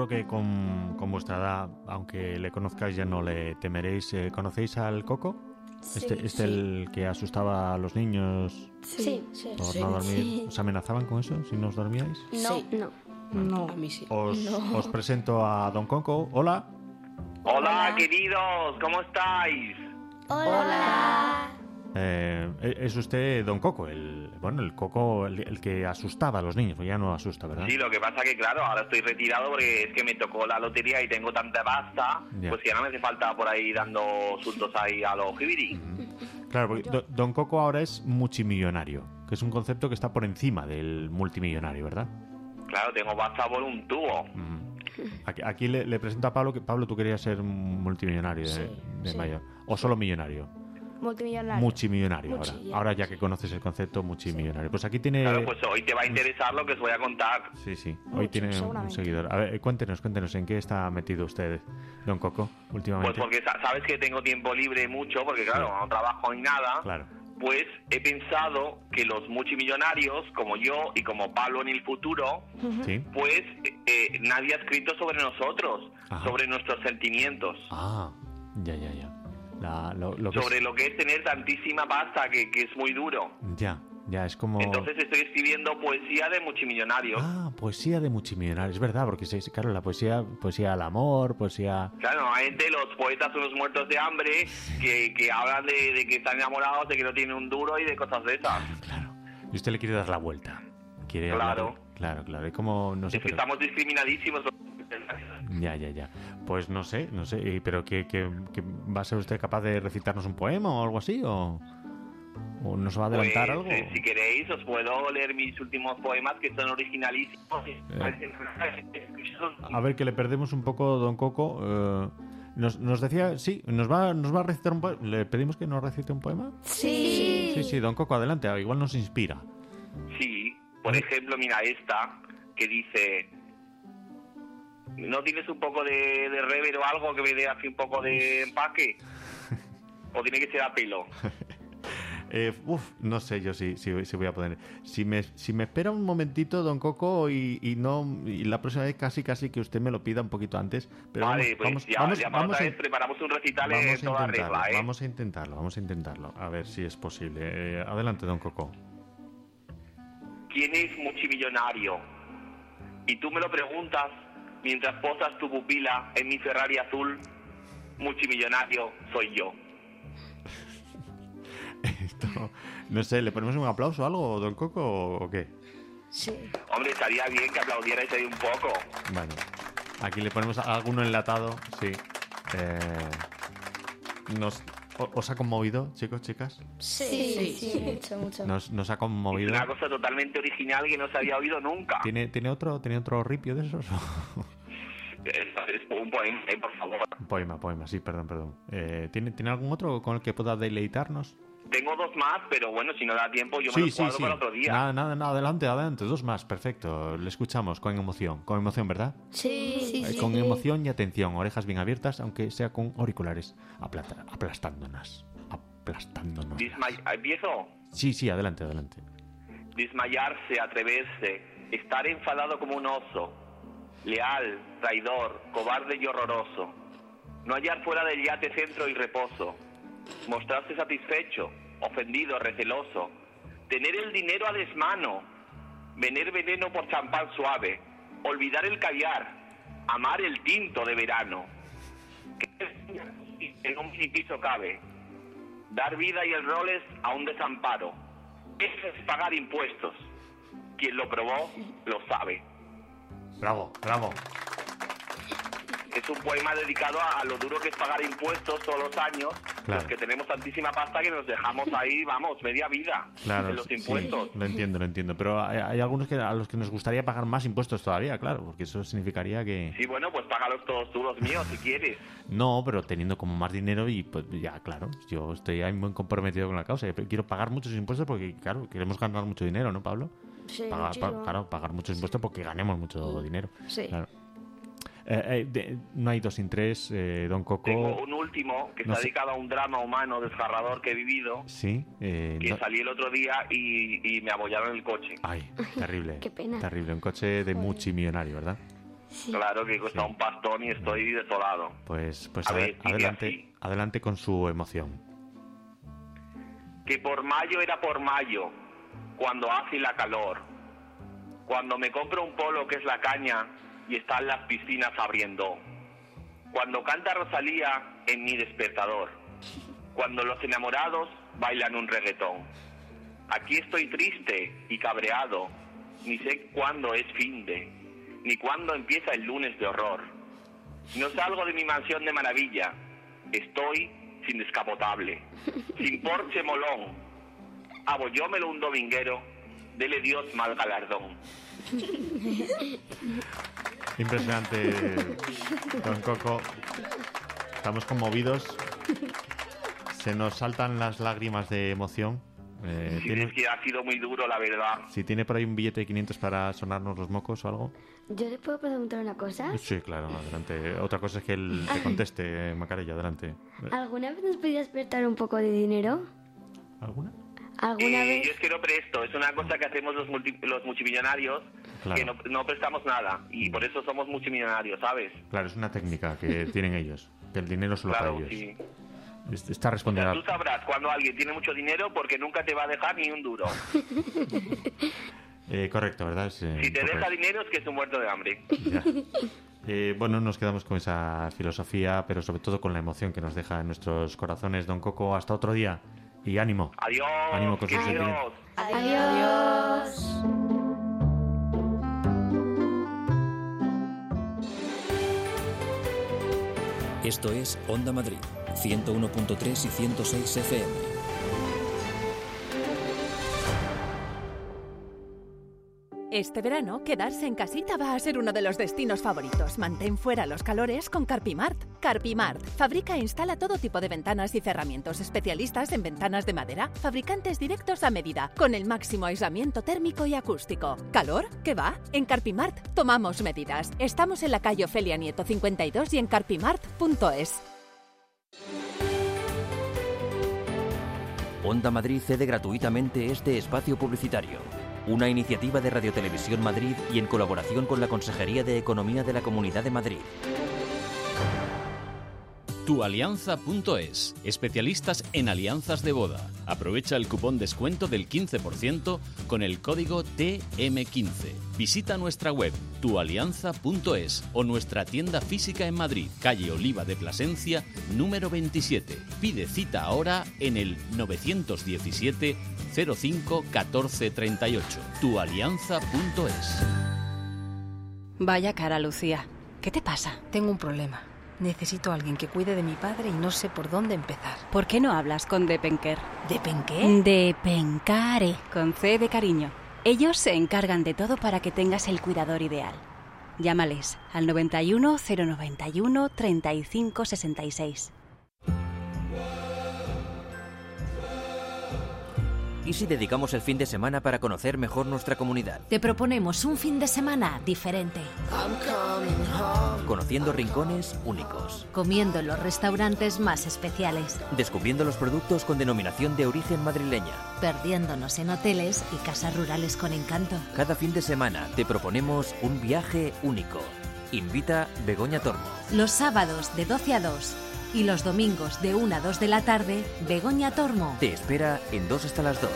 seguro que con, con vuestra edad, aunque le conozcáis ya no le temeréis. Eh, ¿Conocéis al Coco?
Sí,
este este
sí.
el que asustaba a los niños
Sí, sí.
por
sí.
no dormir.
Sí.
¿Os amenazaban con eso si no os dormíais?
No, no.
No, a mí sí.
Os,
No.
os presento a Don Coco. Hola.
Hola, queridos, ¿cómo estáis?
Hola.
Eh, es usted Don Coco, el bueno, el Coco, el, el que asustaba a los niños, pues ya no asusta, ¿verdad?
Sí, lo que pasa que, claro, ahora estoy retirado porque es que me tocó la lotería y tengo tanta pasta,
Ya.
pues que ya no me hace falta por ahí dando sustos ahí a los jibiri.
Claro, porque Do- Don Coco ahora es multimillonario, que es un concepto que está por encima del multimillonario, ¿verdad?
Claro, tengo pasta por un tubo.
Aquí, aquí le, le presento a Pablo que Pablo, tú querías ser multimillonario de,
Sí,
de
sí.
mayor. O solo millonario.
Multimillonario.
Multimillonario ahora.
Muchi,
Ahora ya que conoces el concepto multimillonario. Pues aquí tiene...
Claro, pues hoy te va a interesar lo que os voy a contar.
Sí, sí. Hoy
Mucho,
tiene un
seguramente.
seguidor. A ver, cuéntenos, cuéntenos, ¿en qué está metido usted, Don Coco,
Pues
últimamente?
porque sa- sabes que tengo tiempo libre mucho, porque claro, no trabajo ni nada.
Claro.
Pues he pensado que los multimillonarios, como yo y como Pablo en el futuro,
Sí.
pues eh, nadie ha escrito sobre nosotros,
Ajá.
sobre nuestros sentimientos,
Ah, ya, ya, ya. La- lo, lo que
sobre
es-
lo que es tener tantísima pasta, que, que es muy duro.
Ya, ya, es como...
Entonces estoy escribiendo poesía de multimillonarios.
Ah, poesía de multimillonarios, es verdad, porque sí, sí, claro, la poesía, poesía al amor, poesía...
Claro, hay gente, los poetas son los muertos de hambre, que, que hablan de, de que están enamorados, de que no tienen un duro y de cosas de esas.
Y usted le quiere dar la vuelta. Quiere
Claro.
hablar- Claro, claro. Y como, no sé,
Es que
pero-
estamos discriminadísimos.
Ya, ya, ya. Pues no sé, no sé. y- ¿Pero qué, qué- qué- va a ser usted capaz de recitarnos un poema o algo así? ¿O, o nos va a adelantar
Pues,
algo?
eh, si queréis, os puedo leer mis últimos poemas que son originalísimos.
A ver, que le perdemos un poco, Don Coco. eh, nos, nos decía, sí, nos va, nos va a recitar un poema. ¿Le pedimos que nos recite un poema?
Sí.
Sí, sí, Don Coco, adelante. Igual nos inspira.
Sí, por ejemplo, mira esta que dice: ¿no tienes un poco de, de rever o algo que me dé así un poco de empaque? ¿O tiene que ser a pelo?
Eh, uf, no sé yo si, si, si voy a poder. Si me, si me espera un momentito, Don Coco, y, y no y la próxima vez casi casi que usted me lo pida un poquito antes. Pero
vale,
vamos,
pues
vamos,
ya,
vamos,
ya para
vamos
otra
a,
vez preparamos un recital en
vamos a
toda
intentarlo,
regla, ¿eh?
vamos a intentarlo, vamos a intentarlo. A ver si es posible. Eh, adelante, Don Coco.
¿Quién es multimillonario? Y tú me lo preguntas mientras posas tu pupila en mi Ferrari azul. Multimillonario soy yo.
Esto, no sé, ¿le ponemos un aplauso o algo, Don Coco, o, o qué?
Sí.
Hombre, estaría bien que aplaudierais ahí un poco.
Bueno, aquí le ponemos a- alguno enlatado, sí. Eh, nos, o- ¿Os ha conmovido, chicos, chicas?
Sí, sí, sí, mucho, mucho.
Nos, nos ha
Es
conmovido.
una cosa totalmente original que no se había oído nunca.
¿Tiene, ¿tiene, otro, ¿Tiene otro ripio de esos?
Es, es un poema, eh, por favor.
Poema, poema, sí, perdón, perdón. Eh, ¿tiene, ¿Tiene algún otro con el que pueda deleitarnos?
Tengo dos más, pero bueno, si no da tiempo, yo me
Sí,
los
sí,
cuadro
sí.
para otro día.
Nada, nada, nada, adelante, adelante. Dos más, perfecto. Le escuchamos con emoción. Con emoción, ¿verdad?
Sí, sí,
Eh,
sí.
Con emoción y atención. Orejas bien abiertas, aunque sea con auriculares. Aplata- aplastándonos. Aplastándonos.
Dismay- ¿Empiezo?
Sí, sí, adelante, adelante.
Desmayarse, atreverse, estar enfadado como un oso, leal, traidor, cobarde y horroroso, no hallar fuera del yate centro y reposo, mostrarse satisfecho, ofendido, receloso, tener el dinero a desmano, vener veneno por champán suave, olvidar el caviar, amar el tinto de verano, que en un piso cabe, dar vida y el roles a un desamparo. Eso es pagar impuestos. Quien lo probó, lo sabe.
Bravo, bravo.
Es un poema dedicado a, a lo duro que es pagar impuestos todos los años,
Claro.
los que tenemos tantísima pasta que nos dejamos ahí, vamos, media vida
Claro,
en los
sí,
impuestos.
lo entiendo, lo entiendo. Pero hay, hay algunos que, a los que nos gustaría pagar más impuestos todavía, claro, porque eso significaría que...
Sí, bueno, pues págalos todos tú, los míos, si quieres.
No, pero teniendo como más dinero y pues ya, claro, yo estoy ahí muy comprometido con la causa. Quiero pagar muchos impuestos porque, claro, queremos ganar mucho dinero, ¿no, Pablo?
Sí,
Pagar, pa-
muchísimo.
claro, pagar muchos impuestos porque ganemos mucho dinero.
Sí.
Claro. Eh, eh, de- no hay dos sin tres, eh, Don Coco.
Tengo un último que
No
está
sé.
dedicado a un drama humano desgarrador que he vivido,
Sí, eh,
que
no-
salí el otro día y, y me abollaron el coche.
Ay, terrible.
Qué pena.
Terrible, un coche de multimillonario, ¿verdad?
Sí.
Claro que cuesta
Sí.
un pastón y estoy desolado.
Pues, pues
A
ade-
ver, dice
adelante,
así.
adelante con su emoción.
Que por mayo era por mayo, cuando hace la calor. Cuando me compro un polo que es la caña y están las piscinas abriendo. Cuando canta Rosalía en mi despertador. Cuando los enamorados bailan un reggaetón. Aquí estoy triste y cabreado. Ni sé cuándo es fin de, ni cuándo empieza el lunes de horror. No salgo de mi mansión de maravilla. Estoy sin descapotable, sin Porsche molón. Hago yo me lo un dominguero, dele Dios mal galardón.
Impresionante, don Coco. Estamos conmovidos. Se nos saltan las lágrimas de emoción. Eh,
Sí,
¿tiene-
es que ha sido muy duro, la verdad.
si tiene por ahí un billete de quinientos para sonarnos los mocos o algo.
¿Yo le puedo preguntar una cosa?
Sí, claro, adelante. Otra cosa es que él te conteste, Macarella, adelante.
¿Alguna vez nos podías prestar un poco de dinero?
¿Alguna?
¿Alguna
Eh,
vez?
Yo es que no presto, es una cosa que hacemos los, multi- los multimillonarios,
Claro.
que no, no prestamos nada, y por eso somos multimillonarios, ¿sabes?
Claro, es una técnica que tienen ellos, que el dinero es solo
Claro,
para ellos.
sí.
Es- Está
O sea,
respondiendo
tú sabrás cuando alguien tiene mucho dinero porque nunca te va a dejar ni un duro.
eh, correcto, ¿verdad? Es, eh,
Si te
un poco
deja
eso.
dinero es que es un muerto de hambre.
Ya. Eh, bueno, nos quedamos con esa filosofía, pero sobre todo con la emoción que nos deja en nuestros corazones. Don Coco, hasta otro día. Y ánimo.
Adiós.
Ánimo con sus
Adiós.
sentimientos.
Adiós.
Esto es Onda Madrid, ciento uno punto tres y ciento seis F M.
Este verano, quedarse en casita va a ser uno de los destinos favoritos. Mantén fuera los calores con Carpimart. Carpimart fabrica e instala todo tipo de ventanas y cerramientos, especialistas en ventanas de madera, fabricantes directos a medida, con el máximo aislamiento térmico y acústico. ¿Calor? ¿Qué va? En Carpimart tomamos medidas. Estamos en la calle Ofelia Nieto cincuenta y dos y en carpimart punto es.
Onda Madrid cede gratuitamente este espacio publicitario. Una iniciativa de Radio Televisión Madrid y en colaboración con la Consejería de Economía de la Comunidad de Madrid.
tualianza punto es, especialistas en alianzas de boda. Aprovecha el cupón descuento del quince por ciento con el código T M quince. Visita nuestra web tualianza punto es o nuestra tienda física en Madrid, calle Oliva de Plasencia, número veintisiete. Pide cita ahora en el nueve uno siete, cero cinco, uno cuatro tres ocho. tualianza punto es.
Vaya cara, Lucía. ¿Qué te pasa? Tengo un problema. Necesito a alguien que cuide de mi padre y no sé por dónde empezar. ¿Por qué no hablas con Depenker? ¿Depenqué? Depencare. Con C de cariño. Ellos se encargan de todo para que tengas el cuidador ideal. Llámales al noventa y uno, cero noventa y uno, treinta y cinco sesenta y seis.
¿Y si dedicamos el fin de semana para conocer mejor nuestra comunidad?
Te proponemos un fin de semana diferente,
Conociendo rincones únicos,
comiendo en los restaurantes más especiales,
descubriendo los productos con denominación de origen madrileña.
perdiéndonos en hoteles y casas rurales con encanto.
Cada fin de semana te proponemos un viaje único. Invita Begoña Tormo.
Los sábados de doce a dos y los domingos de una a dos de la tarde, Begoña Tormo.
Te espera en dos hasta las dos.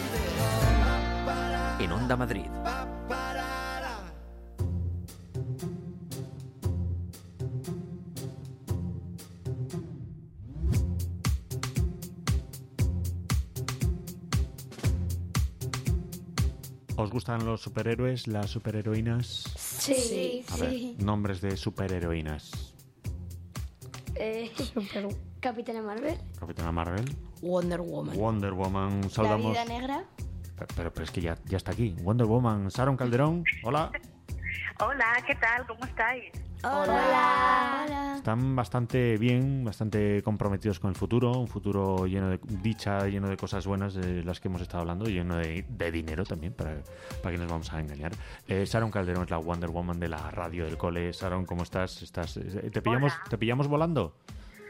En Onda Madrid.
¿Os gustan los superhéroes, las superheroínas?
Sí,
A ver,
sí.
nombres de superheroínas.
Eh, Capitana Marvel.
Capitana Marvel.
Wonder Woman.
Wonder Woman.
La
Saludamos.
vida negra.
Pero, pero es que ya, ya está aquí. Wonder Woman. Sharon Calderón. Hola.
Hola, ¿qué tal? ¿Cómo estáis?
Hola. Hola.
Están bastante bien, bastante comprometidos con el futuro. Un futuro lleno de dicha, lleno de cosas buenas de las que hemos estado hablando. Lleno de, de dinero también, para, para que nos vamos a engañar. Eh, Sharon Calderón es la Wonder Woman de la radio del cole. Sharon, ¿cómo estás? ¿Estás eh, ¿te, pillamos, ¿Te pillamos volando?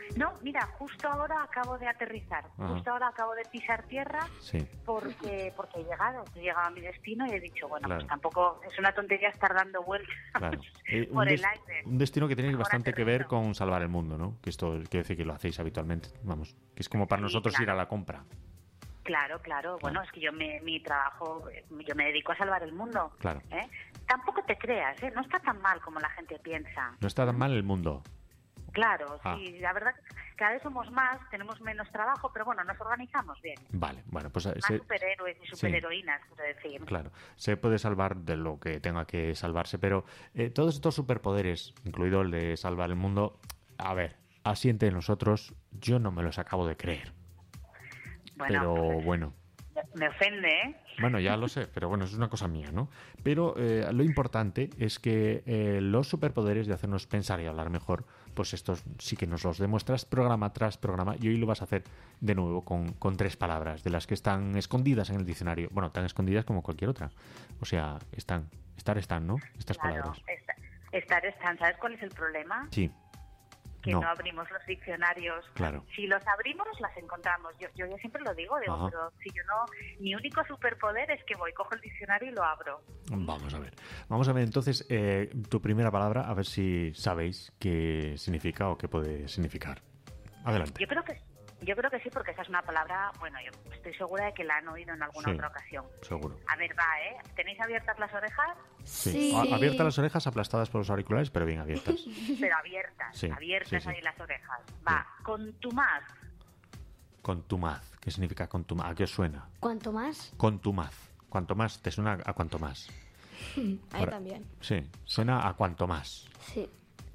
No, mira, justo ahora acabo de aterrizar,
Ajá.
justo ahora acabo de pisar tierra
Sí.
porque porque he llegado, he llegado a mi destino y he dicho, bueno,
Claro.
pues tampoco es una tontería estar dando vueltas
Claro. Eh, un,
por el
des-
aire.
un destino que tiene
Mejor
bastante que
aterrizo.
ver con salvar el mundo, ¿no? Que esto quiere decir que lo hacéis habitualmente, vamos. Que es como para
Sí,
nosotros ir a
claro.
la compra.
Claro, claro, bueno, es que yo me, mi trabajo, eh, yo me dedico a salvar el mundo.
Claro.
¿eh? Tampoco te creas, ¿eh? No está tan mal como la gente piensa.
No está tan mal el mundo.
Claro,
Ah.
sí, la verdad, cada vez somos más, tenemos menos trabajo, pero bueno, nos organizamos bien.
Vale, bueno, pues... eh,
Más
se-
superhéroes y
sí.
superheroínas, quiero decir.
Claro, se puede salvar de lo que tenga que salvarse, pero eh, todos estos superpoderes, incluido el de salvar el mundo, a ver, asiente en nosotros, yo no me los acabo de creer.
Bueno,
pero
pues,
bueno,
me ofende, ¿eh?
bueno, ya lo sé, pero bueno, es una cosa mía, ¿no? Pero eh, lo importante es que eh, los superpoderes de hacernos pensar y hablar mejor, pues estos sí que nos los demuestras programa tras programa y hoy lo vas a hacer de nuevo con, con tres palabras, de las que están escondidas en el diccionario. Bueno, tan escondidas como cualquier otra. O sea, están, estar están, ¿no? Estas
Claro,
palabras.
esta- estar están, ¿sabes cuál es el problema?
Sí.
Que
No.
no. abrimos los diccionarios.
Claro.
Si los abrimos, las encontramos. Yo, yo, yo siempre lo digo, digo,
Ajá.
pero si yo no, mi único superpoder es que voy, cojo el diccionario y lo abro.
Vamos a ver. Vamos a ver entonces eh, tu primera palabra, a ver si sabéis qué significa o qué puede significar. Adelante.
Yo creo que yo creo que sí, porque esa es una palabra, bueno, yo estoy segura de que la han oído en alguna
Sí.
otra ocasión.
Seguro.
A ver, va, ¿eh? ¿Tenéis abiertas las orejas?
Sí. A- Abiertas las orejas, aplastadas por los auriculares, pero bien abiertas.
Pero abiertas,
Sí,
abiertas
sí, sí.
ahí las orejas. Va, contumaz.
Contumaz. ¿Qué significa contumaz? ¿A qué os suena?
¿Cuánto más?
Contumaz. Cuanto más, ¿te suena a cuanto más?
Ahí
Ahora-
también.
Sí, suena a cuanto más.
Sí.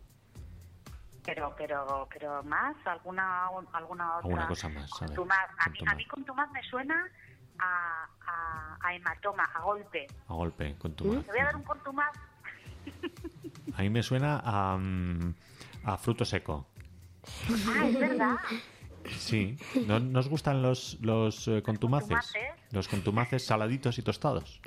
Pero, pero, pero más, alguna, alguna otra.
Alguna cosa más, a ver.
Contumaz. A mí,
Contumaz.
a mí contumaz me suena a, a, a hematoma, a golpe.
A golpe, contumaz.
Te voy a dar un contumaz.
A mí me suena a, mm, a fruto seco.
Ah, es verdad.
Sí. ¿No, ¿no os gustan los, los eh, contumaces?
contumaces.
Los contumaces saladitos y tostados.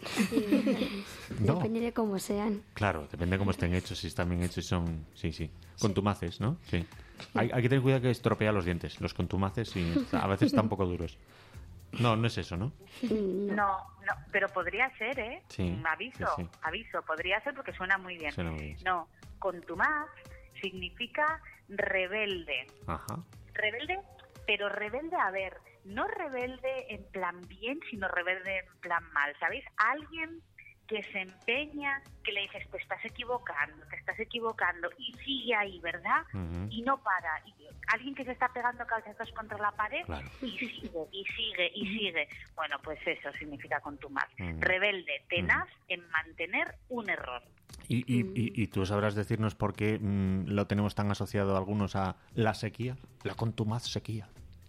No.
Depende de cómo sean.
Claro, depende de cómo estén hechos, si están bien hechos y son... Sí, sí. Contumaces, ¿no? Sí. Hay, hay que tener cuidado que estropea los dientes, los contumaces, y a veces están un poco duros. No, no es eso, ¿no?
No, no, pero podría ser, ¿eh?
Sí,
Mm, Aviso,
sí, sí.
aviso, podría ser porque suena muy bien.
Suena muy bien.
No, contumaz significa rebelde.
Ajá.
Rebelde, pero rebelde, a ver, no rebelde en plan bien, sino rebelde en plan mal, ¿sabéis? Alguien que se empeña, que le dices, te estás equivocando, te estás equivocando, y sigue ahí, ¿verdad?
Ujú.
Y no para. Y alguien que se está pegando cabezazos contra la pared,
Claro.
y sigue, y sigue, y sigue. Bueno, pues eso significa contumaz.
Ujú.
Rebelde, tenaz en mantener un error.
Y, y, y, y tú sabrás decirnos por qué mm, lo tenemos tan asociado algunos a la sequía, la contumaz sequía.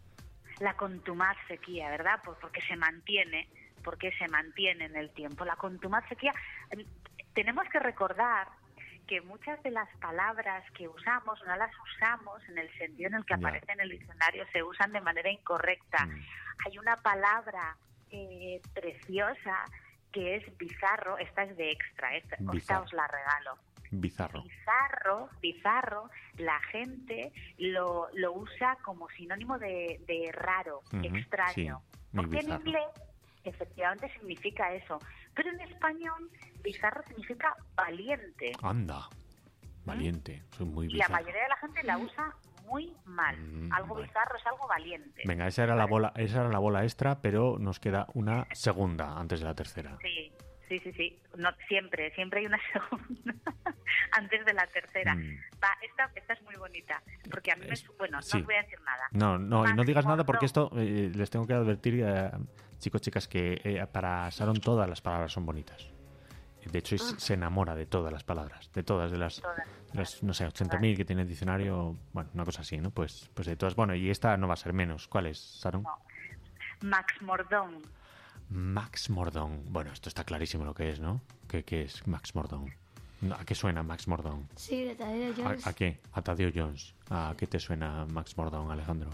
La contumaz sequía, ¿verdad? Pues porque se mantiene, porque se mantiene en el tiempo. La contumaz sequía, eh, tenemos que recordar que muchas de las palabras que usamos no las usamos en el sentido en el que
Ya.
aparece en el diccionario, se usan de manera incorrecta. Hay una palabra eh, preciosa que es bizarro, esta es de extra, esta, esta
Bizarro.
os la regalo.
Bizarro.
Bizarro, bizarro, la gente lo, lo usa como sinónimo de, de raro,
Ujú,
extraño.
sí, muy
Porque en
bizarro.
inglés efectivamente significa eso. Pero en español, bizarro significa valiente.
Anda. Valiente. Soy muy
Y la
bizarro.
mayoría de la gente la usa muy mal.
Mm,
algo
vale.
bizarro es algo valiente.
Venga, esa era la bola, esa era la bola extra, pero nos queda una segunda antes de la tercera.
Sí, sí, sí, sí. No, siempre, siempre hay una segunda antes de la tercera.
Mm.
Va, esta, esta es muy bonita, porque a mí me... su- Bueno,
sí.
no os voy a decir nada.
No, no, y no digas nada
Maximordón.
porque esto eh, les tengo que advertir, eh, chicos, chicas, que eh, para Sharon todas las palabras son bonitas. De hecho, es-
Ah.
se enamora de todas las palabras, de todas, de las,
Todas.
de las, no sé, ochenta mil que tiene el diccionario, bueno, una cosa así, ¿no? Pues, pues de todas. Bueno, y esta no va a ser menos. ¿Cuál es, Sharon?
Max Mordón.
Max Mordón. Bueno, esto está clarísimo lo que es, ¿no? ¿Qué, qué es Max Mordón? No, ¿a qué suena Max Mordón?
Sí, de Tadeo
¿A,
Jones.
a qué? A Tadeo Jones. ¿A qué te suena Max Mordón, Alejandro?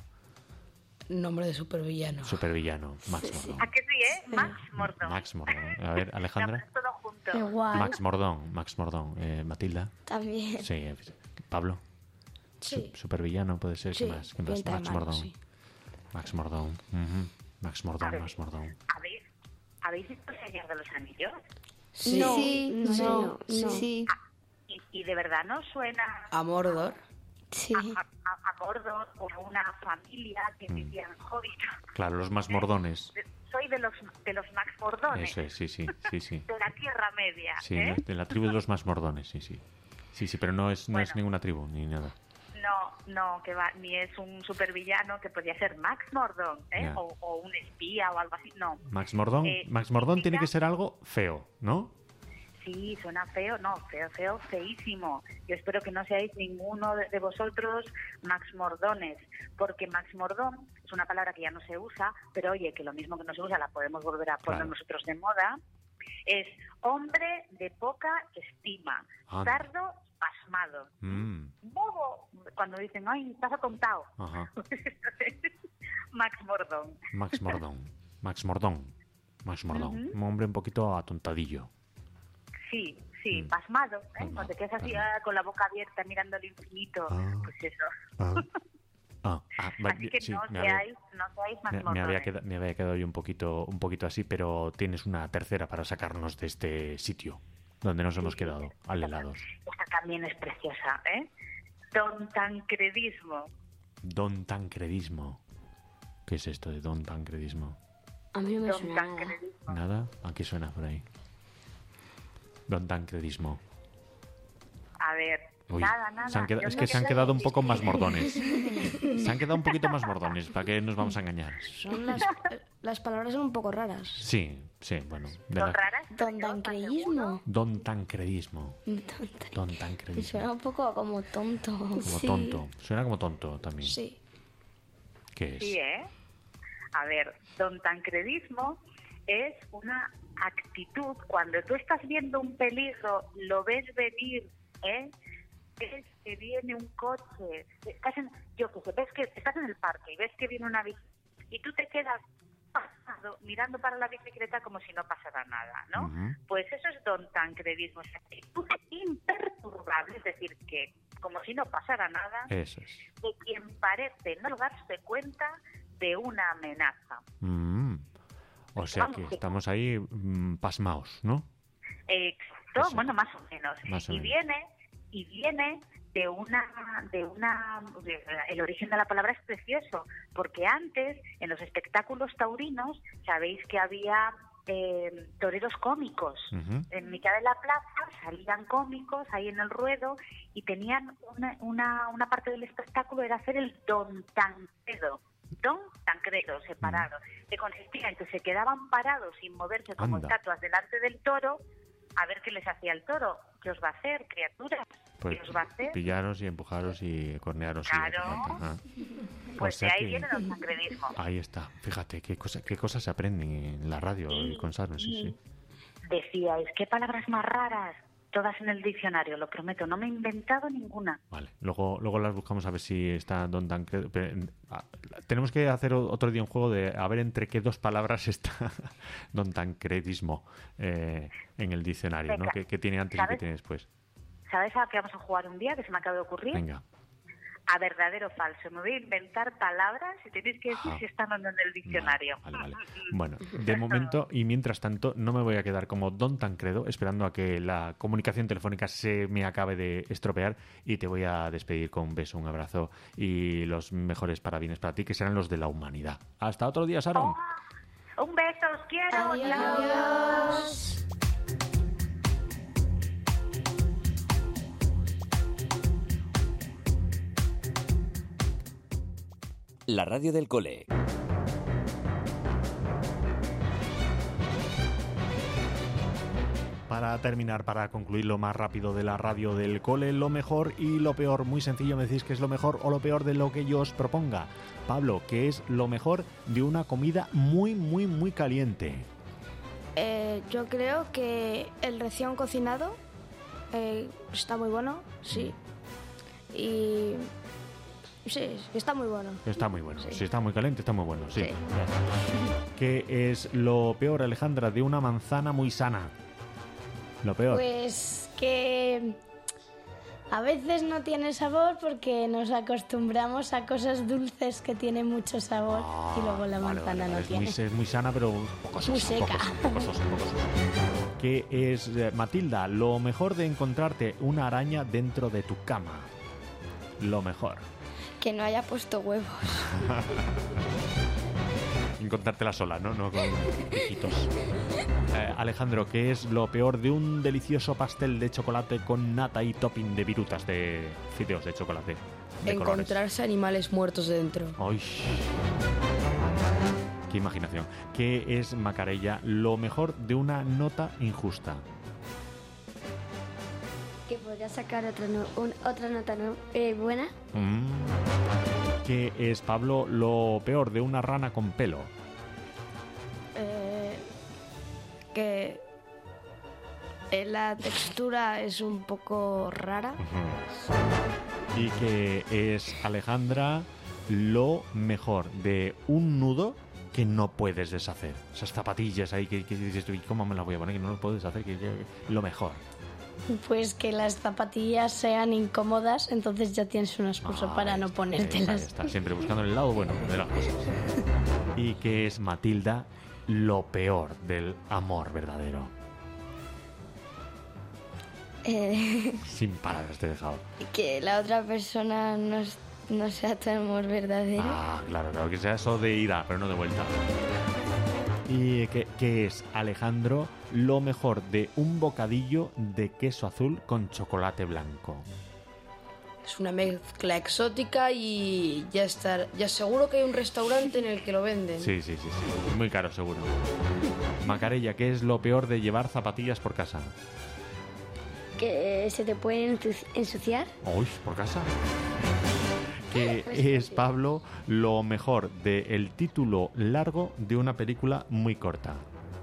Nombre de supervillano.
Supervillano, Max Mordón.
¿A qué sí, eh? Max Mordón.
Max Mordón. A ver, Alejandra.
No, pero es todo junto.
Igual.
Max Mordón, Max Mordón. Eh, Matilda.
También.
Sí, eh, Pablo.
Sí.
Su- supervillano puede ser.
Sí,
¿Qué más? ¿Qué más?
pinta de
Max
malo,
Mordón.
sí.
Max Mordón. Ujú. Max
A
Mordón,
ver.
Max Mordón.
¿Habéis, ¿Habéis visto el Señor de los Anillos?
Sí.
No,
Sí,
no,
no,
no.
sí.
¿Y, y de verdad no suena
A Mordor.
Sí.
a, a, a Mordor o a una familia que
Mm.
vivía en Hobbit?
Claro, los más mordones.
Soy de los de los Max Mordones,
Eso es, sí, sí, sí, sí.
de la Tierra Media.
Sí,
¿eh?
de la tribu de los más mordones, sí, sí. Sí, sí, pero no es, no es
Bueno.
ninguna tribu ni nada.
No, no, que va, ni es un supervillano que podría ser Max Mordón, ¿eh?
Ya.
o, o un espía o algo así. No.
Max Mordón,
Eh,
Max Mordón tiene que ser algo feo, ¿no?
Sí, suena feo, no, feo, feo, feísimo. Yo espero que no seáis ninguno de, de vosotros Max Mordones, porque Max Mordón es una palabra que ya no se usa, pero oye, que lo mismo que no se usa la podemos volver a poner
Claro.
nosotros de moda. Es hombre de poca estima,
Anda.
sardo pasmado,
Mm,
bobo, cuando dicen, ay, estás atontado.
ajá.
Max Mordón.
Max Mordón. Max Mordón. Max Mordón.
Ujú.
Un hombre un poquito atontadillo.
Sí, sí,
Mm.
pasmado, ¿eh?
Pasmado,
Cuando te quedas así ah, con la boca abierta mirando al infinito, pues eso.
Ah, ah, ah, va-
Así que
sí,
no
me había,
seáis, no seáis más
me- me
mordones.
había quedado, me había quedado yo un poquito, un poquito así, pero tienes una tercera para sacarnos de este sitio donde nos hemos quedado alelados.
Esta también es preciosa, ¿eh? Don Tancredismo.
Don Tancredismo. ¿Qué es esto de Don Tancredismo?
A mí no me
Don
suena nada.
Tancredismo.
¿Nada? ¿A qué suena por ahí? Don Tancredismo.
A ver,
Uy,
nada, nada.
se han queda-
Yo
es
no
que se han
sé.
quedado un poco más mordones. Se han quedado un poquito más mordones. ¿Para qué nos vamos a engañar?
Son las, las palabras son un poco raras.
Sí, sí, bueno. de
¿Son
la-
raras?
Don Tancredismo.
Don Tancredismo. Don
Me
Tancredismo.
suena un poco como tonto.
Como tonto. Suena como tonto también.
Sí.
¿Qué es?
Sí, ¿eh? A ver, don Tancredismo es una actitud cuando tú estás viendo un peligro, lo ves venir, ¿eh? Ves que viene un coche, estás en, yo que sé, ves que estás en el parque y ves que viene una bicicleta y tú te quedas pasado, mirando para la bicicleta como si no pasara nada, ¿no?
Ujú.
Pues eso es don Tancredismo, esa actitud imperturbable, es decir, que como si no pasara nada,
Eso es.
de quien parece no darse cuenta de una amenaza.
Mm. O sea que estamos ahí mm, pasmaos, ¿no?
Exacto,
Eso.
bueno, más o menos.
Más o
y
menos.
viene y viene de una de una de- el origen de la palabra es precioso, porque antes en los espectáculos taurinos sabéis que había eh, toreros cómicos.
Ujú.
En mitad de la plaza salían cómicos ahí en el ruedo y tenían una, una, una parte del espectáculo era hacer el don Tancredo. Don Tancredo, separado, que consistía en que se quedaban parados sin moverse como
Anda.
estatuas delante del toro, a ver qué les hacía el toro. ¿Qué os va a hacer, criaturas?
Pues
¿Qué os va a hacer?
pillaros y empujaros y cornearos. y
Claro.
lo que falta. Ah.
Pues
O sea
de ahí
que-
viene el tancredismo.
Ahí está. Fíjate qué, cosa, qué cosas se aprenden en la radio y, con Sarno, sí, sí.
Decíais, ¿qué palabras más raras? Todas en el diccionario, lo prometo, no me he inventado ninguna.
Vale, luego, luego las buscamos a ver si está Don Tancredo. Pero, ah, tenemos que hacer o- otro día un juego de a ver entre qué dos palabras está Don Tancredismo eh, en el diccionario, ¿no?
Venga,
¿Qué, qué tiene antes y qué
¿sabes?
tiene después?
¿Sabes a qué vamos a jugar un día que se me acaba de ocurrir?
Venga.
A verdadero o falso. Me voy a inventar palabras y tenéis que decir
Ah.
si están o no en el diccionario.
Vale, vale. Bueno, de momento y mientras tanto no me voy a quedar como Don Tancredo esperando a que la comunicación telefónica se me acabe de estropear y te voy a despedir con un beso, un abrazo y los mejores parabienes para ti que serán los de la humanidad. Hasta otro día, Sharon.
Un beso, os quiero.
Adiós.
La radio del cole.
Para terminar, para concluir lo más rápido de la radio del cole, lo mejor y lo peor. Muy sencillo, me decís que es lo mejor o lo peor de lo que yo os proponga. Pablo, ¿qué es lo mejor de una comida muy, muy, muy caliente?
Eh, yo creo que el recién cocinado eh, está muy bueno, sí. Y sí, está muy bueno.
Está muy bueno.
Sí.
Si está muy caliente, está muy bueno, sí.
Sí.
¿Qué es lo peor, Alejandra, de una manzana muy sana? Lo peor.
Pues que A veces no tiene sabor porque nos acostumbramos a cosas dulces que tienen mucho sabor
Ah,
y luego la
vale,
manzana
vale,
no
es
tiene.
Muy, es muy sana, pero poco sosa.
Muy seca.
Poco, poco sosa, poco sosa. ¿Qué es, eh, Matilda, lo mejor de encontrarte una araña dentro de tu cama? Lo mejor.
Que no haya puesto huevos.
Encontrártela sola, ¿no? No con hijitos. Eh, Alejandro, ¿qué es lo peor de un delicioso pastel de chocolate con nata y topping de virutas de fideos de chocolate? De colores?
Encontrarse animales muertos dentro.
¡Ay! ¡Qué imaginación! ¿Qué es, Macarella, lo mejor de una nota injusta?
Que podría sacar otra, no- un- otra nota no- eh, buena.
Mm. ¿Qué es, Pablo, lo peor de una rana con pelo?
Eh, que eh, la textura es un poco rara.
Y que es, Alejandra, lo mejor de un nudo que no puedes deshacer. Esas zapatillas ahí que, que dices tú, ¿y cómo me las voy a poner? Que no lo puedo deshacer. Que, que- lo mejor.
Pues que las zapatillas sean incómodas, entonces ya tienes una excusa
Ah,
para no
Ahí
ponértelas.
está, siempre buscando el lado bueno de las cosas. Y que es, Matilda, lo peor del amor verdadero.
Eh,
Sin palabras te he dejado.
que la otra persona no, es- no sea tu amor verdadero.
Ah, claro, claro, que sea eso de ida, pero no de vuelta. ¿Y qué, qué es, Alejandro, lo mejor de un bocadillo de queso azul con chocolate blanco?
Es una mezcla exótica y ya está. Ya seguro que hay un restaurante en el que lo venden.
Sí, sí, sí, sí. Muy caro, seguro. Macarella, ¿qué es lo peor de llevar zapatillas por casa?
Que se te pueden ensu- ensuciar.
Uy, ¿por casa? ¿Qué es, Pablo, lo mejor del título largo de una película muy corta?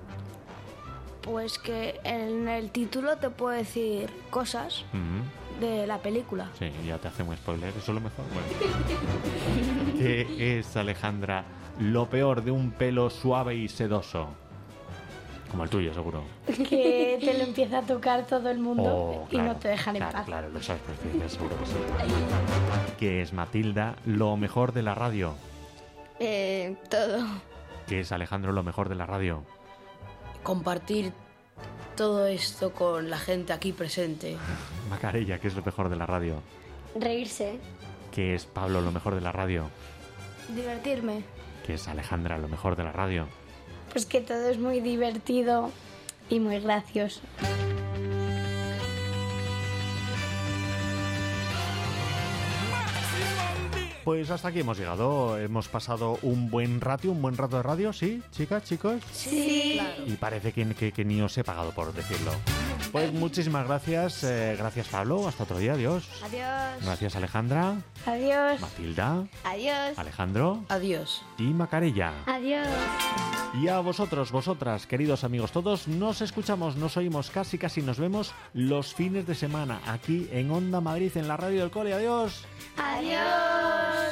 Pues que en el título te puede decir cosas
Mm,
de la película.
sí, ya te hacemos spoiler, eso es lo mejor. Bueno. ¿Qué es, Alejandra, lo peor de un pelo suave y sedoso? Como el tuyo, seguro.
Que te lo empieza a tocar todo el mundo
Oh,
y
claro,
no te dejan en
claro,
paz.
Claro, lo sabes, pero seguro que sí. ¿Qué es, Matilda, lo mejor de la radio?
Eh, todo.
¿Qué es, Alejandro, lo mejor de la radio?
Compartir todo esto con la gente aquí presente.
Macarella, ¿qué es lo mejor de la radio?
Reírse.
¿Qué es, Pablo, lo mejor de la radio?
Divertirme.
¿Qué es, Alejandra, lo mejor de la radio?
Pues que todo es muy divertido y muy gracioso.
Pues hasta aquí hemos llegado. Hemos pasado un buen rato, un buen rato de radio, ¿sí, chicas, chicos?
Sí.
Y parece que, que, que ni os he pagado por decirlo. Pues muchísimas gracias. eh, gracias, Pablo. Hasta otro día. Adiós.
Adiós.
Gracias, Alejandra.
Adiós.
Matilda.
Adiós.
Alejandro.
Adiós.
Y Macarella.
Adiós.
Y a vosotros, vosotras, queridos amigos todos, nos escuchamos, nos oímos, casi casi nos vemos los fines de semana aquí en Onda Madrid, en la radio del cole. Adiós.
Adiós.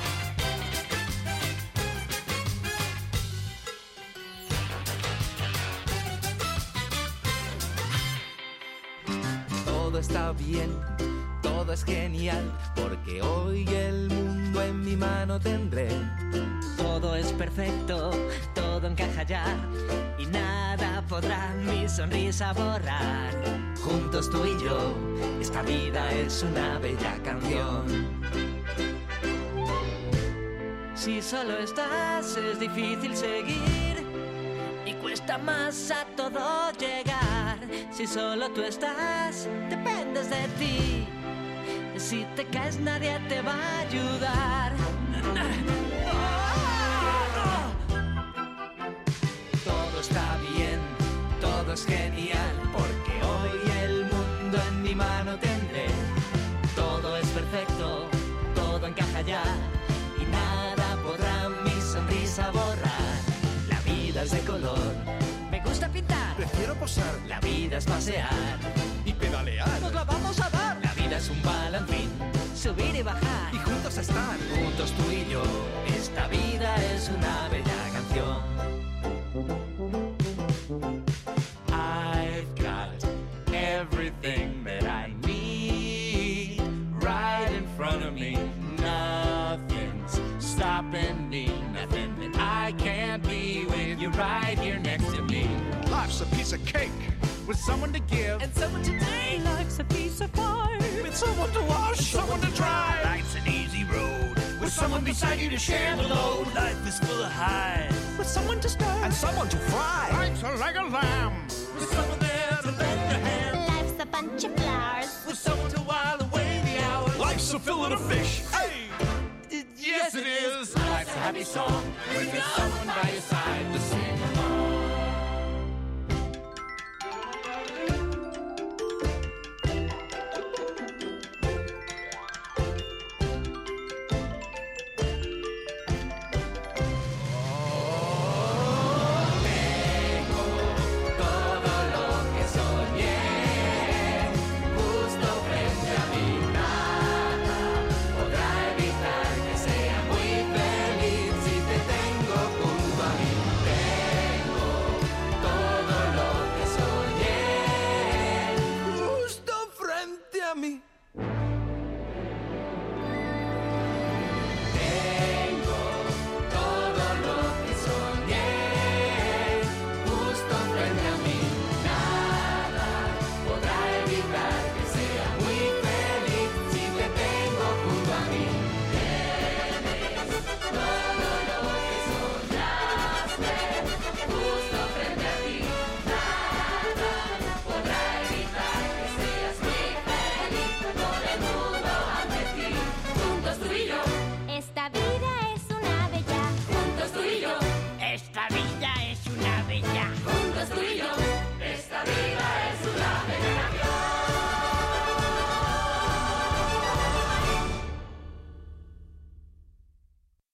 Todo está bien, todo es genial, porque hoy el mundo en mi mano tendré.
Todo es perfecto, todo encaja ya, y nada podrá mi sonrisa borrar. Juntos tú y yo, esta vida es una bella canción. Si solo estás es difícil seguir y cuesta más a todo llegar. Si solo tú estás, dependes de ti. Si te caes nadie te va a ayudar.
Todo está bien, todo es genial, porque hoy el mundo en mi mano tendré.
Todo es perfecto, todo encaja ya, y nada podrá mi sonrisa borrar. La vida es de color, me gusta pintar,
Prefiero posar
la vida es pasear,
y pedalear.
nos la vamos a dar. La vida es un balancín, subir y bajar,
Y juntos estar.
juntos tú y yo, esta vida es una bella canción.
I've got everything that I need. stopping me. Nothing that I can't be with you right here next to me.
Life's a piece of cake with someone to give
and someone to take.
Life's a piece of pie
with someone to wash, someone to dry.
Life's an easy road with someone beside you to share the load. Life is full of highs
with someone to stir
and someone to fry.
Life's a leg of lamb
with someone there to lend a hand.
Life's a bunch of flowers
with someone to while away the hours.
Life's a fillet of fish. Hey!
Yes, it is. Life's a happy song when there's someone by your side to sing along.